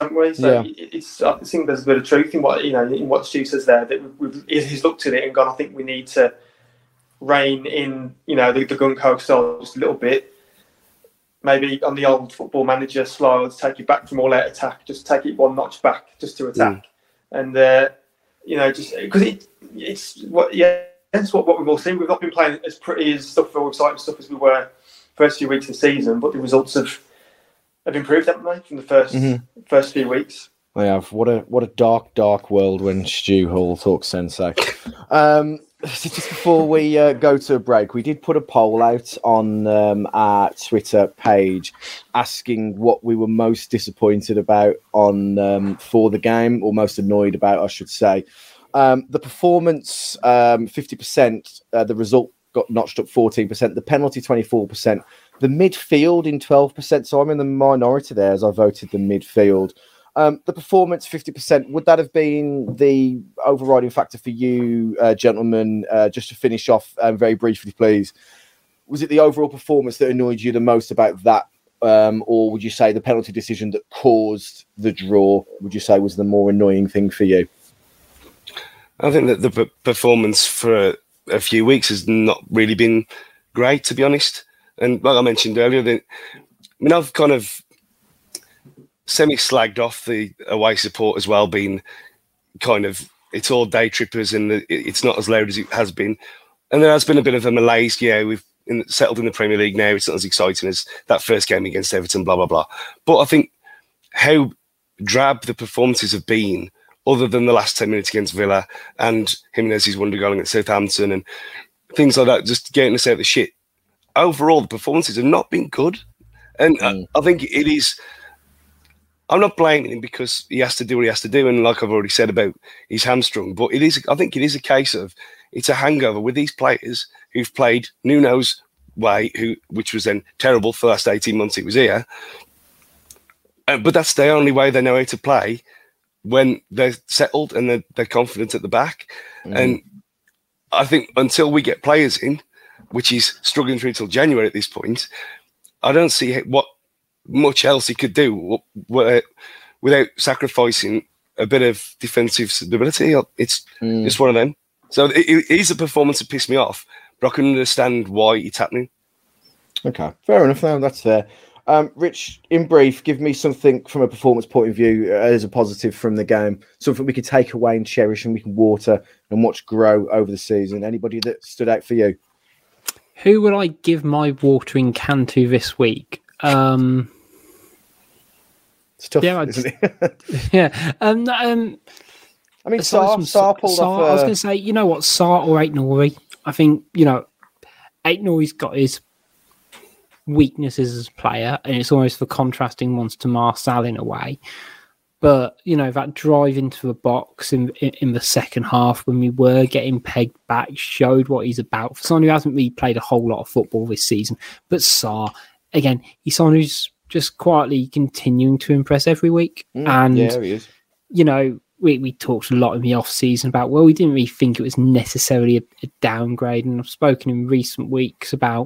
S6: haven't we? So I think there's a bit of truth in what Stu says there. That he's looked at it and gone, I think we need to rein in, the gung-ho style just a little bit. Maybe on the old Football Manager style, to take it back from all-out attack, just take it one notch back just to attack, and just because it's what we've all seen. We've not been playing as pretty as stuff or exciting stuff as we were first few weeks of the season, but the results have improved, haven't they, from the first few weeks?
S3: They have. What a dark world when Stu Hall talks sensei. Just before we go to a break, we did put a poll out on our Twitter page asking what we were most disappointed about for the game, or most annoyed about, I should say. The performance, 50%. The result got notched up 14%. The penalty, 24%. The midfield in 12%. So I'm in the minority there as I voted the midfield. The performance, 50%. Would that have been the overriding factor for you, gentlemen? Just to finish off very briefly, please. Was it the overall performance that annoyed you the most about that? Or would you say the penalty decision that caused the draw, would you say was the more annoying thing for you?
S4: I think that the performance for a few weeks has not really been great, to be honest. And like I mentioned earlier, I've kind of semi-slagged off the away support as well, being kind of, it's all day trippers and it's not as loud as it has been. And there has been a bit of a malaise. Yeah, we've settled in the Premier League now. It's not as exciting as that first game against Everton, blah, blah, blah. But I think how drab the performances have been, other than the last 10 minutes against Villa and Jimenez's wonder goal against Southampton and things like that, just getting us out of the shit. Overall, the performances have not been good. And I think it is... I'm not blaming him because he has to do what he has to do, and like I've already said about his hamstring, but I think it is a case of it's a hangover with these players who've played Nuno's way, which was then terrible for the last 18 months he was here. But that's the only way they know how to play when they're settled and they're confident at the back. And I think until we get players in, which is struggling through till January at this point, I don't see what much else he could do without sacrificing a bit of defensive stability. It's just one of them. So it is a performance that pissed me off, but I can understand why it's happening.
S3: Okay, fair enough. Now that's fair. Rich, in brief, give me something from a performance point of view as a positive from the game, something we could take away and cherish and we can water and watch grow over the season. Anybody that stood out for you?
S5: Who would I give my watering can to this week?
S3: It's tough, isn't it?
S5: Yeah. I mean,
S3: Sarr pulled off.
S5: I was going to say, you know what, Sarr or Aït-Nouri. I think, Aït-Nouri's got his weaknesses as a player, and it's almost the contrasting ones to Marcel in a way. But, that drive into the box in the second half when we were getting pegged back showed what he's about. For someone who hasn't really played a whole lot of football this season. But Sarr, again, he's someone who's just quietly continuing to impress every week. And,
S3: yeah, he is.
S5: We talked a lot in the off-season about, we didn't really think it was necessarily a downgrade. And I've spoken in recent weeks about,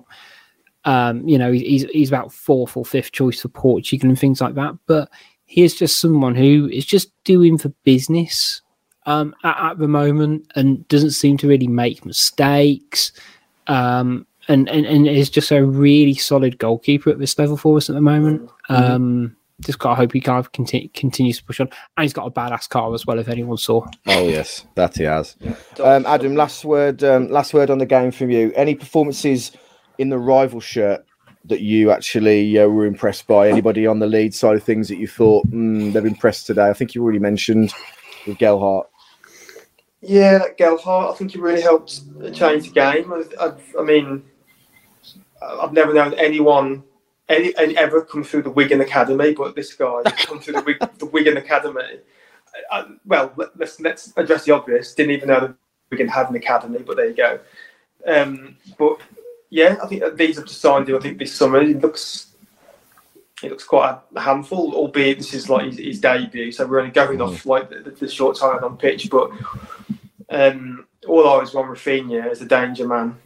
S5: he's about fourth or fifth choice for Portugal and things like that. But he is just someone who is just doing the business at the moment and doesn't seem to really make mistakes. And is just a really solid goalkeeper at this level for us at the moment. Just got to hope he kind of continues to push on. And he's got a badass car as well, if anyone saw.
S3: Oh, yes, that he has. Adam, last word on the game from you. Any performances in the rival shirt that you actually were impressed by? Anybody on the lead side of things that you thought they've impressed today? I think you already mentioned with Gelhardt.
S6: Yeah, Gelhardt, I think he really helped change the game. I mean, I've never known anyone ever come through the Wigan Academy, but this guy come through the Wigan Academy. Let's address the obvious. Didn't even know that Wigan had an academy, but there you go. But yeah, I think these have signed him. I think this summer it looks quite a handful, albeit this is like his debut, so we're only going off like the short time on pitch. But all eyes were on Rafinha as a danger man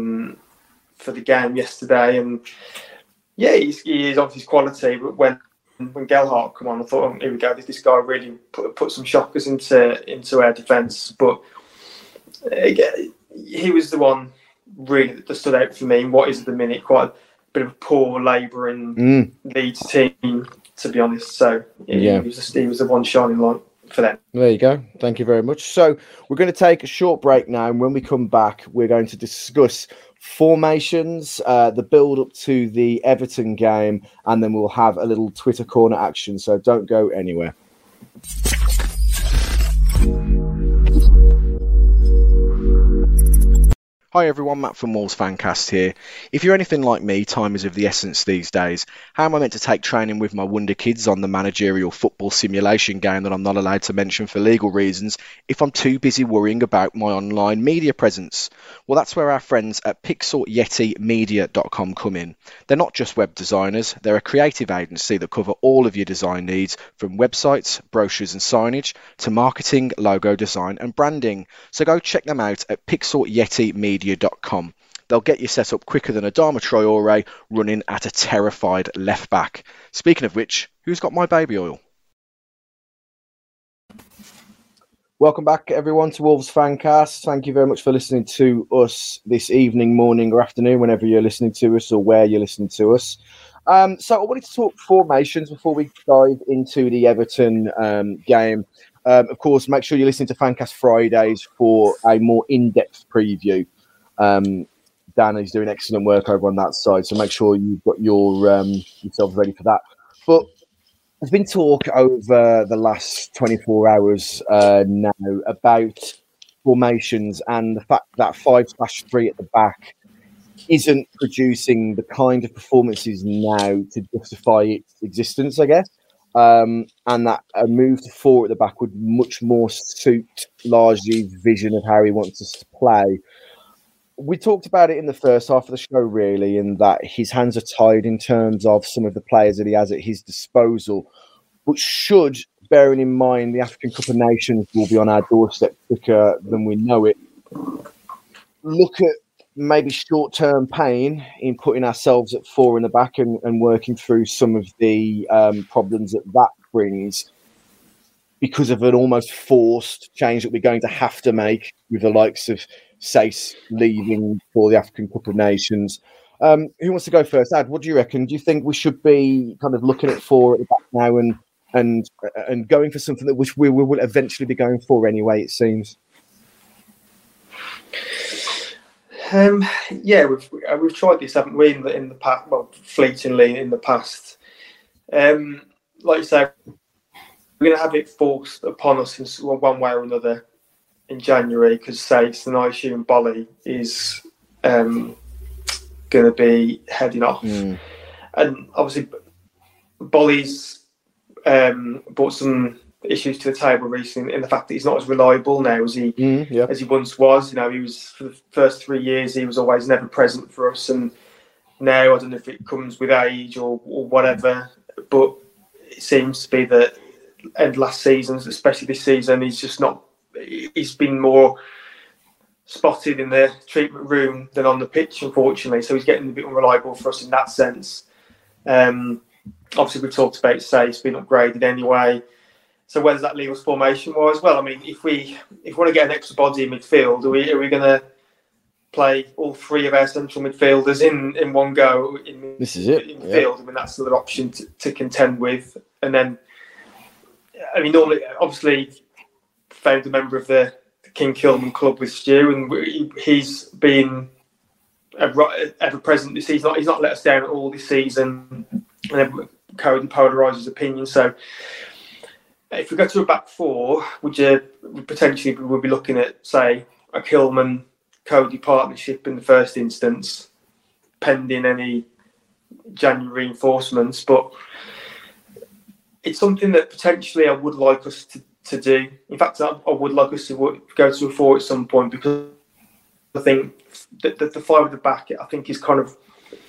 S6: for the game yesterday, and yeah, he is obviously his quality. But when when Gelhardt come on, I thought, oh, here we go. This guy really put some shockers into our defence. But he was the one really that stood out for me. In what is at the minute quite a bit of a poor labouring Leeds team, to be honest. So he was the one shining light for them.
S3: There you go. Thank you very much. So we're going to take a short break now, and when we come back, we're going to discuss formations, the build up to the Everton game, and then we'll have a little Twitter corner action. So don't go anywhere. Hi everyone, Matt from Wolves Fancast here. If you're anything like me, time is of the essence these days. How am I meant to take training with my Wonder Kids on the managerial football simulation game that I'm not allowed to mention for legal reasons if I'm too busy worrying about my online media presence? Well, that's where our friends at pixelyetimedia.com come in. They're not just web designers, they're a creative agency that cover all of your design needs, from websites, brochures and signage to marketing, logo design and branding. So go check them out at pixelyetimedia.com. They'll get you set up quicker than Adama Traore running at a terrified left back. Speaking of which, who's got my baby oil? Welcome back everyone to Wolves Fancast. Thank you very much for listening to us this evening, morning or afternoon, whenever you're listening to us or where you're listening to us. So I wanted to talk formations before we dive into the Everton game. Of course, make sure you're listening to Fancast Fridays for a more in-depth preview. Dan is doing excellent work over on that side, so make sure you've got yourselves ready for that. But there's been talk over the last 24 hours now about formations and the fact that 5/3 at the back isn't producing the kind of performances now to justify its existence, I guess. And that a move to 4 at the back would much more suit Largely's vision of how he wants us to play. We talked about it in the first half of the show, really, in that his hands are tied in terms of some of the players that he has at his disposal. But should, bearing in mind the African Cup of Nations will be on our doorstep quicker than we know it, look at maybe short-term pain in putting ourselves at 4 in the back and working through some of the problems that brings because of an almost forced change that we're going to have to make with the likes of Sace leaving for the African Cup of Nations. Who wants to go first? Ad, what do you reckon? Do you think we should be kind of looking at 4 at the back now and going for something that which we will eventually be going for anyway, it seems?
S6: Yeah, we've tried this, haven't we, in the past? Well, fleetingly in the past. Like you say, we're going to have it forced upon us in one way or another in January because Sace and I assume Bolly is going to be heading off, and obviously Bolly's brought some issues to the table recently in the fact that he's not as reliable now as he once was. You know, he was for the first 3 years he was always never present for us, and now I don't know if it comes with age or whatever, but it seems to be that end last seasons, especially this season, he's just not. He's been more spotted in the treatment room than on the pitch, unfortunately. So he's getting a bit unreliable for us in that sense. Obviously, we've talked about Sace being upgraded anyway. So where does that leave us formation-wise? Well, I mean, if we want to get an extra body in midfield, are we going to play all 3 of our central midfielders in one go?
S3: This is it.
S6: In midfield, I mean, that's another option to contend with. And then, I mean, normally, obviously, found a member of the King Kilman club with Stu, and he's been ever present this season. He's not let us down at all this season, and everyone polarised his opinion. So, if we go to a back 4, would potentially be looking at, say, a Kilman Cody partnership in the first instance, pending any January reinforcements. But it's something that potentially I would like us to do. In fact, I would like us to go to a 4 at some point, because I think that the 5 at the back, I think, is kind of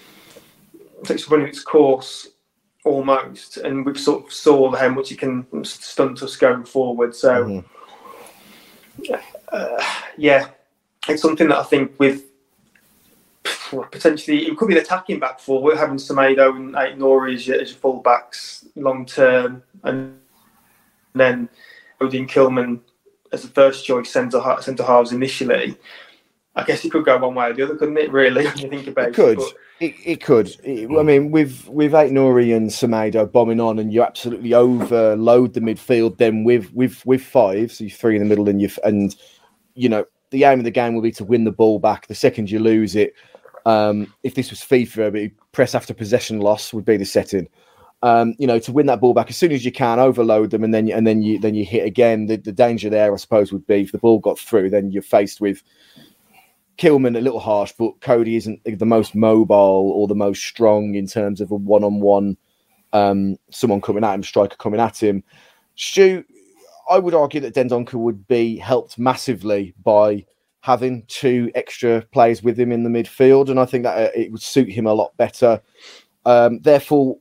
S6: it's running its course almost, and we've sort of saw how much it can stunt us going forward. So, yeah, it's something that I think with potentially it could be an attacking back four. We're having Semedo and Aït-Nouri as your full backs long term, and then Odin Kilman as the first choice centre halves initially. I guess it could go one way or the other, couldn't it? Really, when you think about
S3: it. Could.
S6: But
S3: it could. I mean, with Aït-Nouri and Semedo bombing on, and you absolutely overload the midfield. Then with five, so you three in the middle, and you know the aim of the game will be to win the ball back. The second you lose it, if this was FIFA, press after possession loss would be the setting. To win that ball back as soon as you can, overload them, and then you hit again. The danger there, I suppose, would be if the ball got through, then you're faced with Kilman, a little harsh, but Cody isn't the most mobile or the most strong in terms of a one-on-one. Someone coming at him, striker coming at him. Stu, I would argue that Dendoncker would be helped massively by having two extra players with him in the midfield, and I think that it would suit him a lot better. Therefore,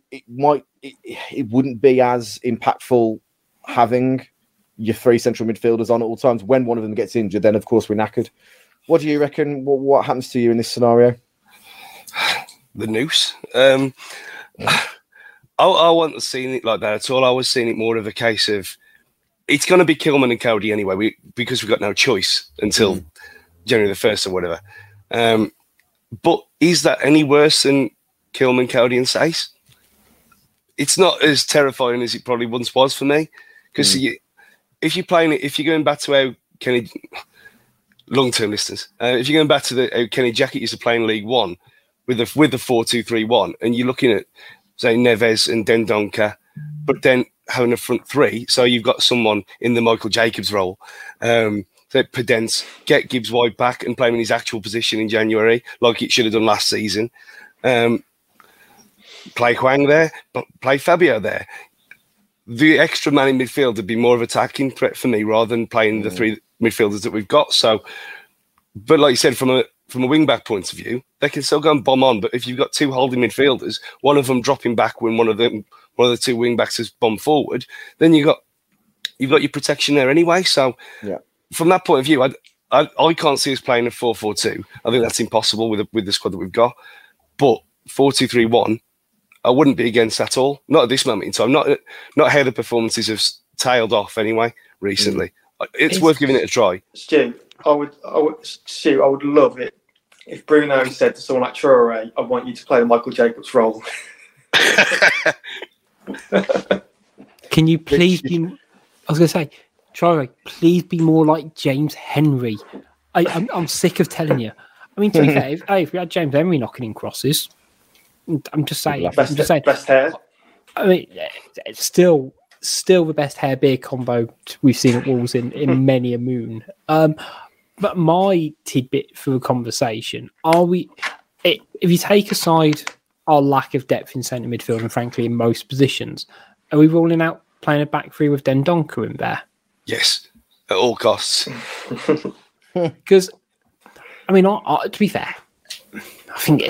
S3: it wouldn't be as impactful having your three central midfielders on at all times. When one of them gets injured, then of course we're knackered. What do you reckon? What happens to you in this scenario?
S4: The noose. I wasn't seeing it like that at all. I was seeing it more of a case of it's going to be Kilman and Cody anyway, because we've got no choice until January the 1st or whatever. But is that any worse than Kilman, Cody, and Sace? It's not as terrifying as it probably once was for me, because if you're going back to how Kenny, long-term listeners, if you're going back to how Kenny Jackett used to play in League One with the 4-2-3-1, and you're looking at say Neves and Dendoncker, but then having a front three, so you've got someone in the Michael Jacobs role. That Podence, get Gibbs White back and play him in his actual position in January, like it should have done last season. Play Hwang there, but play Fabio there. The extra man in midfield would be more of an attacking threat for me rather than playing the three midfielders that we've got. So, but like you said, from a wing back point of view, they can still go and bomb on. But if you've got two holding midfielders, one of them dropping back when one of the two wing backs has bombed forward, then you've got your protection there anyway. So, from that point of view, I can't see us playing a 4-4-2. I think that's impossible with the squad that we've got. But 4-2-3-1, I wouldn't be against at all. Not at this moment in time. Not how the performances have tailed off anyway recently. It's worth giving it a try.
S6: Stu, I would love it if Bruno said to someone like Traore, "I want you to play the Michael Jacobs role."
S5: Can you please be? I was going to say, Traore, please be more like James Henry. I'm sick of telling you. I mean, to be fair, if we had James Henry knocking in crosses, I'm just saying.
S6: Best hair.
S5: I mean, it's still the best hair beard combo we've seen at Wolves in many a moon. But my tidbit for the conversation: if you take aside our lack of depth in centre midfield and frankly in most positions, are we ruling out playing a back three with Dendoncker in there?
S4: Yes, at all costs.
S5: Because, I mean, to be fair, I think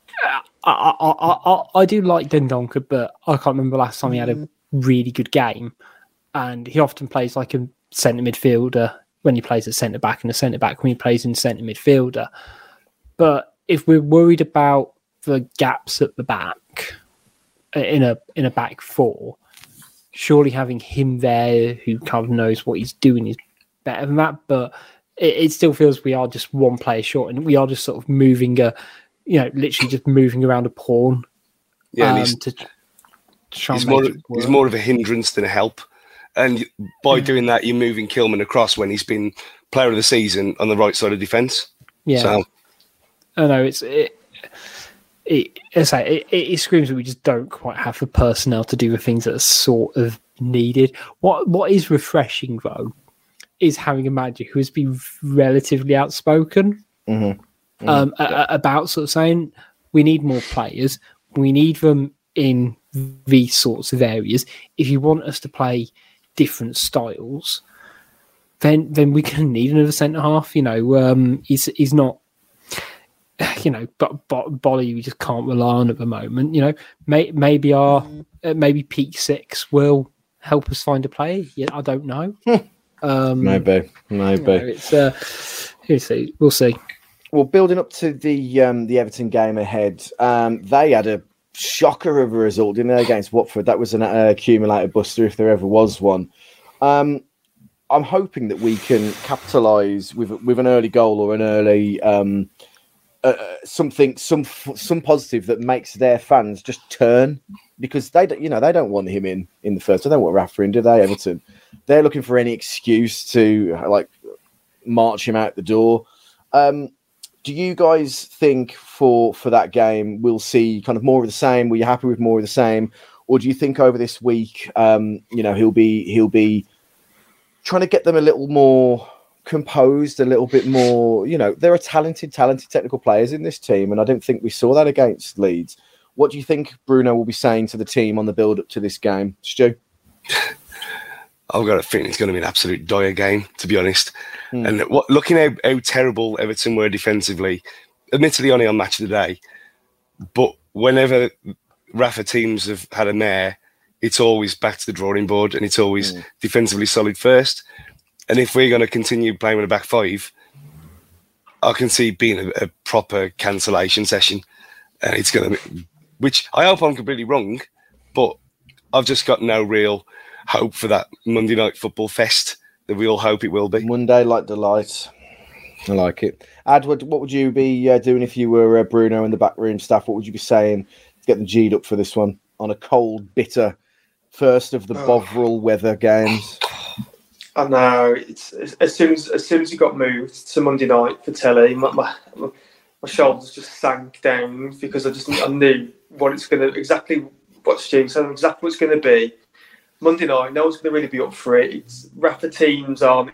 S5: I do like Dendoncker, but I can't remember the last time he had a really good game. And he often plays like a centre midfielder when he plays at centre back, and a centre back when he plays in centre midfielder. But if we're worried about the gaps at the back in a back four, surely having him there who kind of knows what he's doing is better than that. But it still feels we are just one player short, and we are just sort of literally just moving around a pawn.
S4: Yeah,
S5: to try
S4: he's
S5: and make it work.
S4: He's more of a hindrance than a help. And by doing that, you're moving Kilman across when he's been player of the season on the right side of defence.
S5: Yeah.
S4: So,
S5: I know it screams that we just don't quite have the personnel to do the things that are sort of needed. What is refreshing though is having a manager who has been relatively outspoken about sort of saying we need more players, we need them in these sorts of areas. If you want us to play different styles, then we're going to need another centre half. He's not. But Bolly we just can't rely on at the moment. Maybe peak six will help us find a player. Yeah, I don't know.
S3: Maybe.
S5: We'll see.
S3: Well, building up to the Everton game ahead, they had a shocker of a result, didn't they, against Watford? That was an accumulated buster if there ever was one. I'm hoping that we can capitalise with an early goal or an early some positive that makes their fans just turn, because they don't want him in the first. They don't want Rafa in, do they? Everton, they're looking for any excuse to like march him out the door. Do you guys think for that game we'll see kind of more of the same? Were you happy with more of the same, or do you think over this week, he'll be trying to get them a little more composed, a little bit more? There are talented technical players in this team, and I don't think we saw that against Leeds. What do you think Bruno will be saying to the team on the build up to this game, Stu?
S4: I've got a feeling it's going to be an absolute dire game, to be honest. And looking how terrible Everton were defensively, admittedly only on Match of the Day, but whenever Rafa teams have had a mare, it's always back to the drawing board, and it's always defensively solid first. And if we're going to continue playing with a back five, I can see being a proper cancellation session. And it's going to be, which I hope I'm completely wrong, but I've just got no real hope for that Monday night football fest that we all hope it will be.
S3: Monday like delight. I like it. Adwood, what would you be doing if you were Bruno and the backroom staff? What would you be saying to get them G'd up for this one on a cold, bitter first of the Bovril weather games?
S6: I know. It's as soon as you got moved to Monday night for telly, my shoulders just sank down, because I knew exactly what Stu said, exactly what it's going to be. Monday night, no one's going to really be up for it. Rafa teams aren't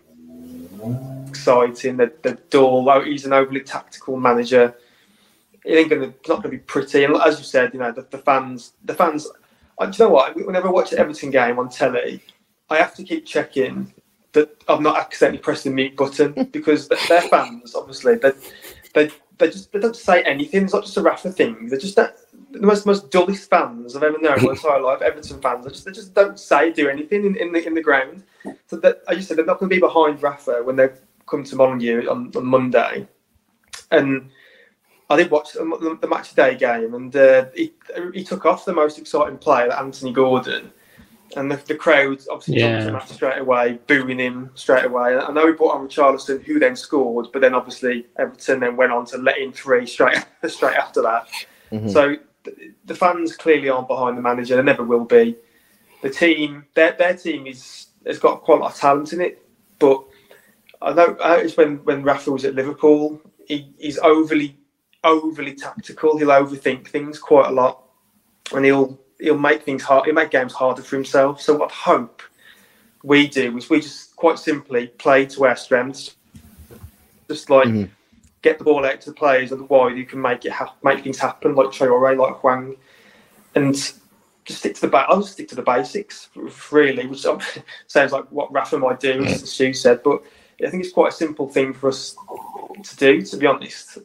S6: exciting. They're dull. He's an overly tactical manager. It's not going to be pretty. And as you said, the fans. Do you know what? Whenever I watch the Everton game on telly, I have to keep checking that I've not accidentally pressed the mute button, because their fans, obviously, they don't say anything. It's not just a Rafa thing. They're just the most dullest fans I've ever known in my entire life. Everton fans, they just don't do anything in the ground. So that, as you said, they're not going to be behind Rafa when they come to Molineux on Monday. And I did watch the Match of the Day game, and he took off the most exciting player, Anthony Gordon. And the crowd obviously jumped him out straight away, booing him straight away. I know he brought on Richarlison, who then scored, but then obviously Everton then went on to let in 3 straight after that. Mm-hmm. So the fans clearly aren't behind the manager. They never will be. The team, their team has got quite a lot of talent in it. But I noticed when Rafa was at Liverpool, he's overly tactical. He'll overthink things quite a lot, and he'll make things hard. He'll make games harder for himself. So what I hope we do is we just quite simply play to our strengths. Just get the ball out to the players on the wide who can make things happen, like Traore, like Hwang, and just stick to the I'll just stick to the basics, really, which sounds like what Rafa might do, as Stu said. But I think it's quite a simple thing for us to do, to be honest.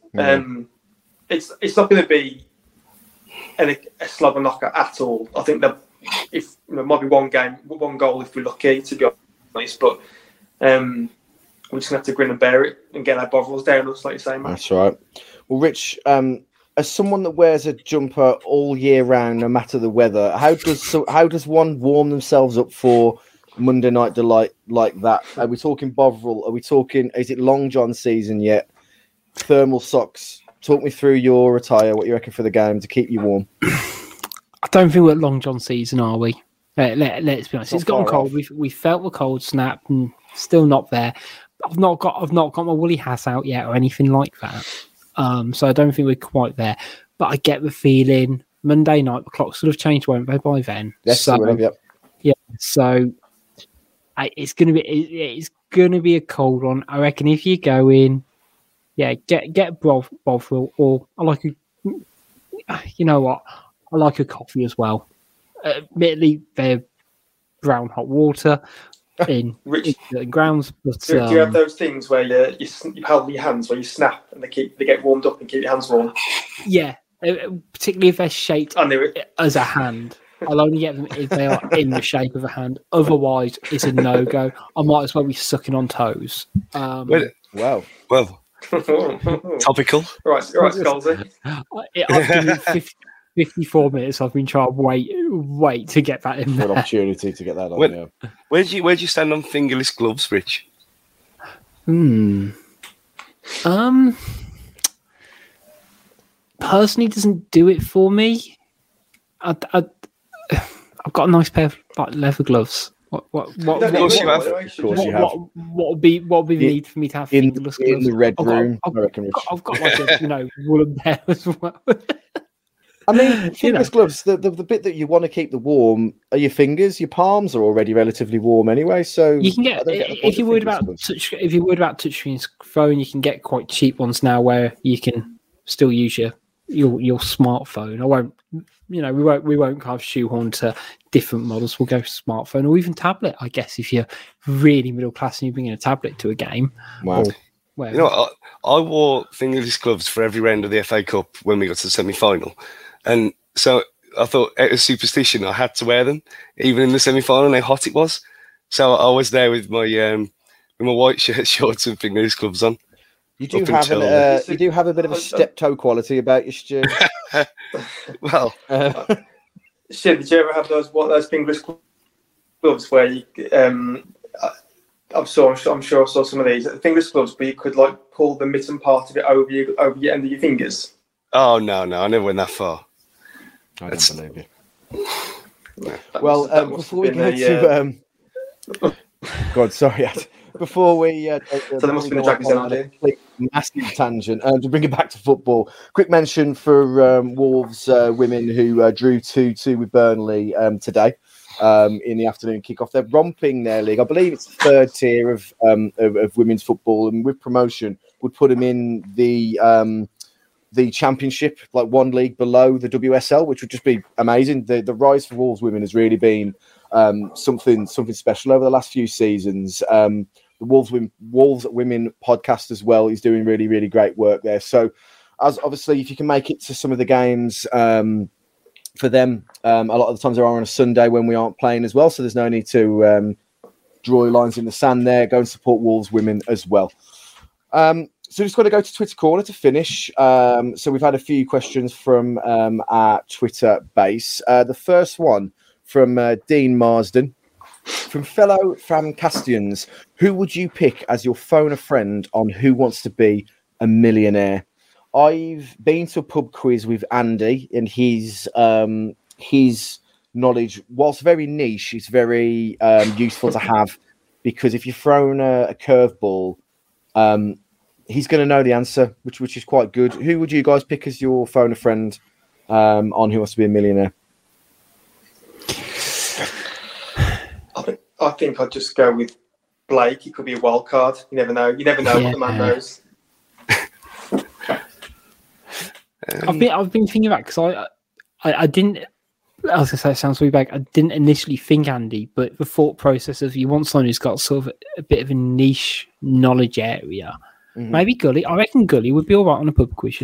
S6: It's not going to be a slobber knocker at all. I think that if it might be one goal if we're lucky, to be honest. But we're just going to have to grin and bear it and get our Bovrils down, like you say, man.
S3: That's right. Well, Rich, as someone that wears a jumper all year round, no matter the weather, how does one warm themselves up for Monday night delight like that? Are we talking Bovril? Are we talking? Is it Long John season yet? Thermal socks. Talk me through your attire. What you reckon for the game to keep you warm?
S5: I don't think we're at Long John season, are we? Let's be honest. It's gotten cold. We felt the cold snap, and still not there. I've not got my woolly hat out yet or anything like that. So I don't think we're quite there. But I get the feeling Monday night the clocks would have changed, won't they, by then?
S3: Yes, so, yep.
S5: Yeah. So it's gonna be a cold one. I reckon if you go in, get Bovril, or I like you know what? I like a coffee as well. Admittedly, they're brown hot water in grounds. But,
S6: do you have those things where you hold your hands, where you snap and they get warmed up and keep your hands warm?
S5: Yeah, particularly if they're shaped as a hand. I'll only get them if they are in the shape of a hand. Otherwise, it's a no-go. I might as well be sucking on toes.
S4: Well, Topical.
S6: Right, Scalzi.
S5: I've given 54 minutes. I've been trying to wait to get that in
S3: Good
S5: there.
S3: opportunity to get that on. Yeah.
S4: Where do you stand on fingerless gloves, Rich?
S5: Personally, doesn't do it for me. I've got a nice pair of leather gloves. What
S4: Of course you have.
S3: Of course you have.
S5: what would be the need for me to have
S3: In
S5: fingerless gloves?
S3: the red room, I reckon. Rich.
S5: I've got like a woolen pair as well.
S3: I mean, fingerless gloves, the bit that you want to keep the warm are your fingers. Your palms are already relatively warm anyway, so
S5: You can get if you're worried about touchscreen phone, you can get quite cheap ones now where you can still use your smartphone. We won't kind of shoehorn to different models. We'll go smartphone or even tablet. I guess if you're really middle class and you bring in a tablet to a game.
S3: Wow.
S4: You know what? I wore fingerless gloves for every round of the FA Cup when we got to the semi-final. And so I thought, out of superstition, I had to wear them, even in the semi-final, and how hot it was. So I was there with my white shirt, shorts, and fingerless gloves on.
S3: You do have a bit of a step-toe quality about you, Stu.
S4: Well,
S6: Shit, did you ever have those fingerless gloves where you? I'm sure I saw some of these fingerless gloves, but you could like pull the mitten part of it over your end of your fingers.
S4: oh no, I never went that far.
S3: I don't believe you.
S6: That
S3: Before we
S6: must
S3: get
S6: have
S3: to God, sorry, Ed. Before we
S6: so there must have been a Jackie's idea.
S3: Massive tangent to bring it back to football. Quick mention for Wolves women who drew 2-2 with Burnley today in the afternoon kickoff. They're romping their league. I believe it's the third tier of women's football, and with promotion would put them in the championship, like one league below the WSL, which would just be amazing. The rise for Wolves women has really been something special over the last few seasons. The Wolves Women podcast as well is doing really, really great work there. So, as obviously, if you can make it to some of the games for them, a lot of the times they are on a Sunday when we aren't playing as well. So there's no need to draw lines in the sand there. Go and support Wolves Women as well. So just got to go to Twitter Corner to finish. So we've had a few questions from our Twitter base. The first one from Dean Marsden. From fellow Famcastians, who would you pick as your phone a friend on Who Wants to Be a Millionaire? I've been to a pub quiz with Andy, and his knowledge, whilst very niche, is very useful to have, because if you're thrown a curveball, he's going to know the answer, which is quite good. Who would you guys pick as your phone a friend on Who Wants to Be a Millionaire?
S6: I think I'd just go with Blake. He could be a wild card. You never know. You never know what the man knows.
S5: I've been thinking about, because I didn't. I was gonna say, it sounds really bad. I didn't initially think Andy, but the thought process of you want someone who's got sort of a bit of a niche knowledge area. Mm-hmm. Maybe Gully. I reckon Gully would be all right on a pub quiz.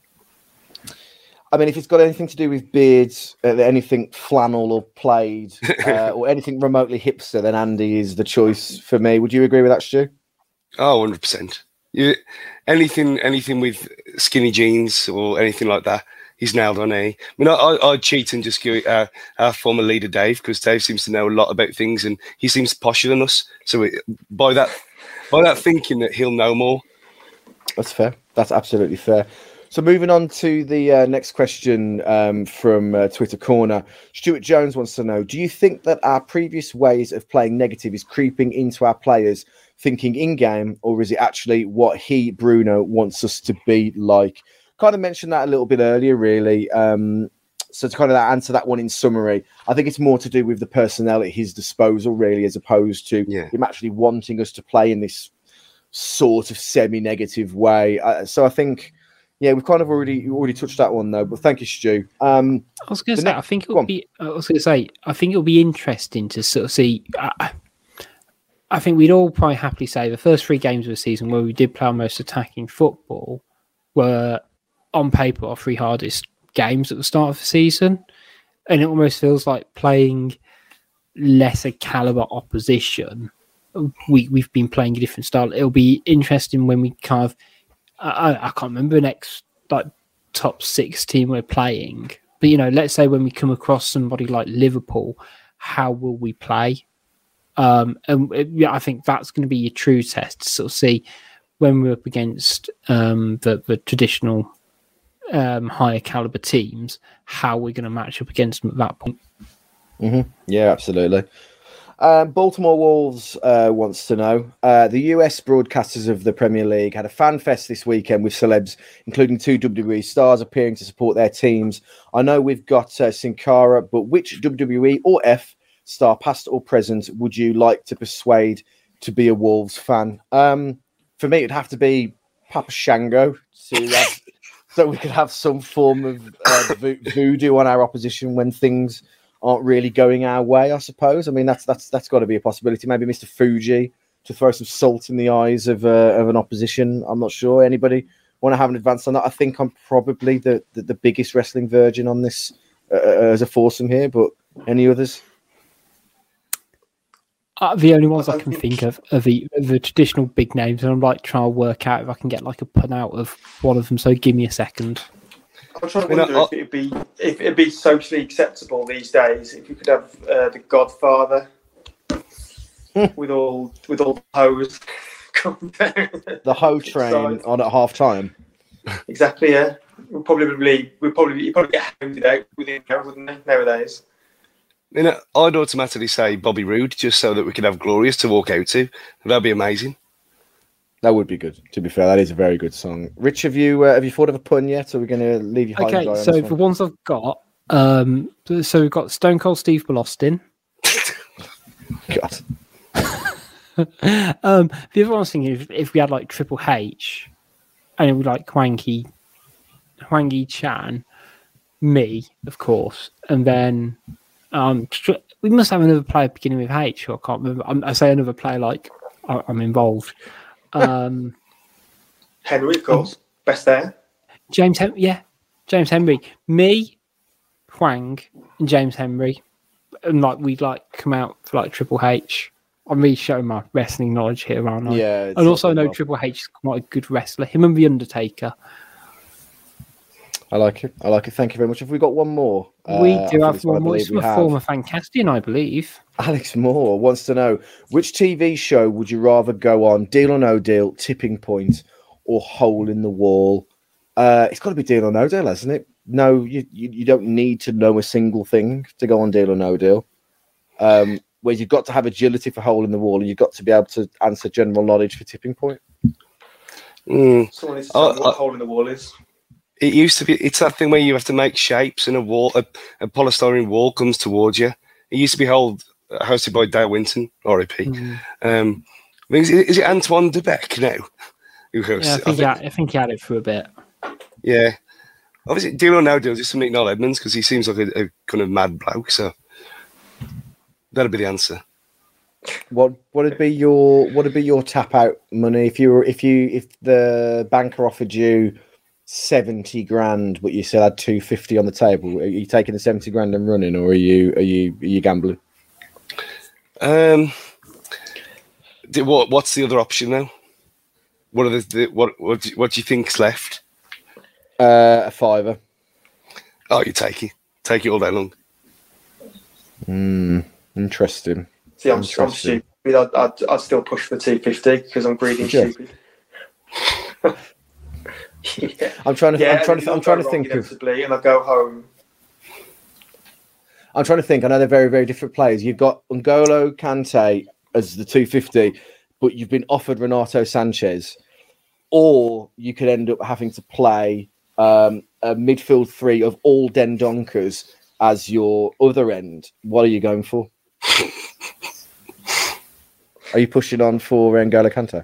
S3: I mean, if it's got anything to do with beards, anything flannel or plaid, or anything remotely hipster, then Andy is the choice for me. Would you agree with that, Stu?
S4: Oh, 100%. Anything with skinny jeans or anything like that, he's nailed on. I mean, I'd cheat and just go our former leader, Dave, because Dave seems to know a lot about things, and he seems posher than us. So by that thinking that he'll know more.
S3: That's fair. That's absolutely fair. So moving on to the next question from Twitter Corner. Stuart Jones wants to know, do you think that our previous ways of playing negative is creeping into our players thinking in-game, or is it actually what Bruno, wants us to be like? Kind of mentioned that a little bit earlier, really. So to kind of answer that one in summary, I think it's more to do with the personnel at his disposal, really, as opposed to him actually wanting us to play in this sort of semi-negative way. So I think... Yeah, we've kind of already touched that one though. But thank you, Stu.
S5: I was going to say, I think it'll be interesting to sort of see. I think we'd all probably happily say the first 3 games of the season where we did play our most attacking football were, on paper, our 3 hardest games at the start of the season, and it almost feels like playing lesser caliber opposition. We've been playing a different style. It'll be interesting when we kind of I can't remember the next like top 6 team we're playing, but let's say when we come across somebody like Liverpool, how will we play? I think that's going to be your true test to sort of see when we're up against the traditional higher caliber teams, how we're going to match up against them at that point.
S3: Mm-hmm. Yeah, absolutely. Baltimore Wolves wants to know, the US broadcasters of the Premier League had a fan fest this weekend with celebs, including 2 WWE stars appearing to support their teams. I know we've got Sin Cara, but which WWE or F star, past or present, would you like to persuade to be a Wolves fan? For me, it'd have to be Papa Shango, so we could have some form of voodoo on our opposition when things aren't really going our way, I suppose. I mean, that's got to be a possibility. Maybe Mr. Fuji to throw some salt in the eyes of an opposition. I'm not sure. Anybody want to have an advance on that? I think I'm probably the biggest wrestling virgin on this as a foursome here, but any others?
S5: The only ones I can think of are the traditional big names, and I'm like trying to work out if I can get like a pun out of one of them. So give me a second.
S6: I'm trying to wonder if it'd be socially acceptable these days if you could have the Godfather with all the hoes coming down.
S3: The hoe train on at half time.
S6: Exactly. Yeah, you'd probably get hounded out within hours, wouldn't they, nowadays?
S4: I'd automatically say Bobby Roode just so that we could have Glorious to walk out to. That'd be amazing.
S3: That would be good. To be fair, that is a very good song. Rich, have you thought of a pun yet? Or are we going to leave you high and dry?
S5: Okay, so the ones I've got, so we've got Stone Cold Steve Ballostin.
S3: God.
S5: The other one I was thinking, if we had like Triple H, and it would like Hwangi Chan, me, of course, and then we must have another player beginning with H. Or I can't remember. I say another player like I'm involved.
S6: Henry, of course, best there.
S5: James Henry. Me, Hwang, and James Henry, and like we'd like come out for like Triple H. I'm really showing my wrestling knowledge here, aren't I?
S3: Yeah,
S5: and also I know Triple H is quite a good wrestler. Him and the Undertaker.
S3: I like it. Thank you very much. Have we got one more?
S5: We do have one more. It's from a former Fancastian, I believe.
S3: Alex Moore wants to know, which TV show would you rather go on? Deal or No Deal, Tipping Point, or Hole in the Wall? It's got to be Deal or No Deal, hasn't it? No, you don't need to know a single thing to go on Deal or No Deal. Where you've got to have agility for Hole in the Wall, and you've got to be able to answer general knowledge for Tipping Point.
S6: Someone needs to tell me what Hole in the Wall is.
S4: It used to be. It's that thing where you have to make shapes, and a polystyrene wall comes towards you. It used to be hosted by Dale Winton, R.I.P. Is it Antoine Debec now? Who hosts
S5: I think he had it for a bit.
S4: Yeah, obviously, Deal or No Deal is something Noel Edmonds because he seems like a kind of mad bloke. So that'd be the answer.
S3: What would be your tap out money if the banker offered you 70 grand, but you still had 250 on the table? Are you taking the 70 grand and running, or are you gambling?
S4: What's the other option now? What are what do you think's left?
S3: A fiver.
S4: Oh, you take it all day long.
S3: Interesting.
S6: See, I'm stupid. I'd still push for 250 because I'm greedy and stupid. Yeah. I'm trying to think of, and I go home.
S3: I'm trying to think. I know they're very, very different players. You've got N'Golo Kante as the 250, but you've been offered Renato Sanchez, or you could end up having to play a midfield three of all Dendonkers as your other end. What are you going for? Are you pushing on for N'Golo Kante?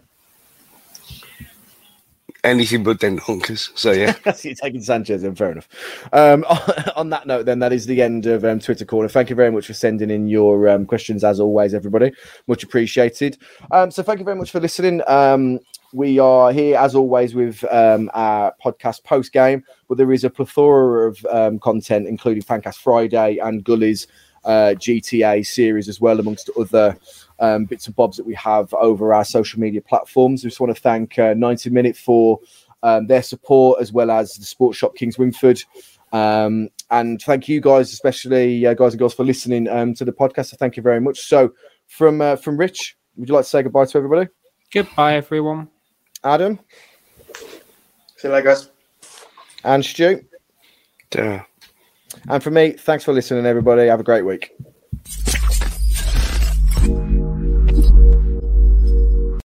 S4: Anything but Dendonkers. So yeah,
S3: you're taking Sanchez, and fair enough. On that note, then, that is the end of Twitter Corner. Thank you very much for sending in your questions, as always, everybody. Much appreciated. So thank you very much for listening. We are here, as always, with our podcast post game, but there is a plethora of content, including Fancast Friday and Gully's GTA series as well, amongst other bits and bobs that we have over our social media platforms. We just want to thank 90 Minute for their support, as well as the Sports Shop Kings Winford. And thank you guys, especially guys and girls, for listening to the podcast. So thank you very much. So from Rich, would you like to say goodbye to everybody?
S5: Goodbye, everyone.
S3: Adam?
S6: See you later, guys.
S3: And Stu?
S4: Yeah.
S3: And from me, thanks for listening, everybody. Have a great week.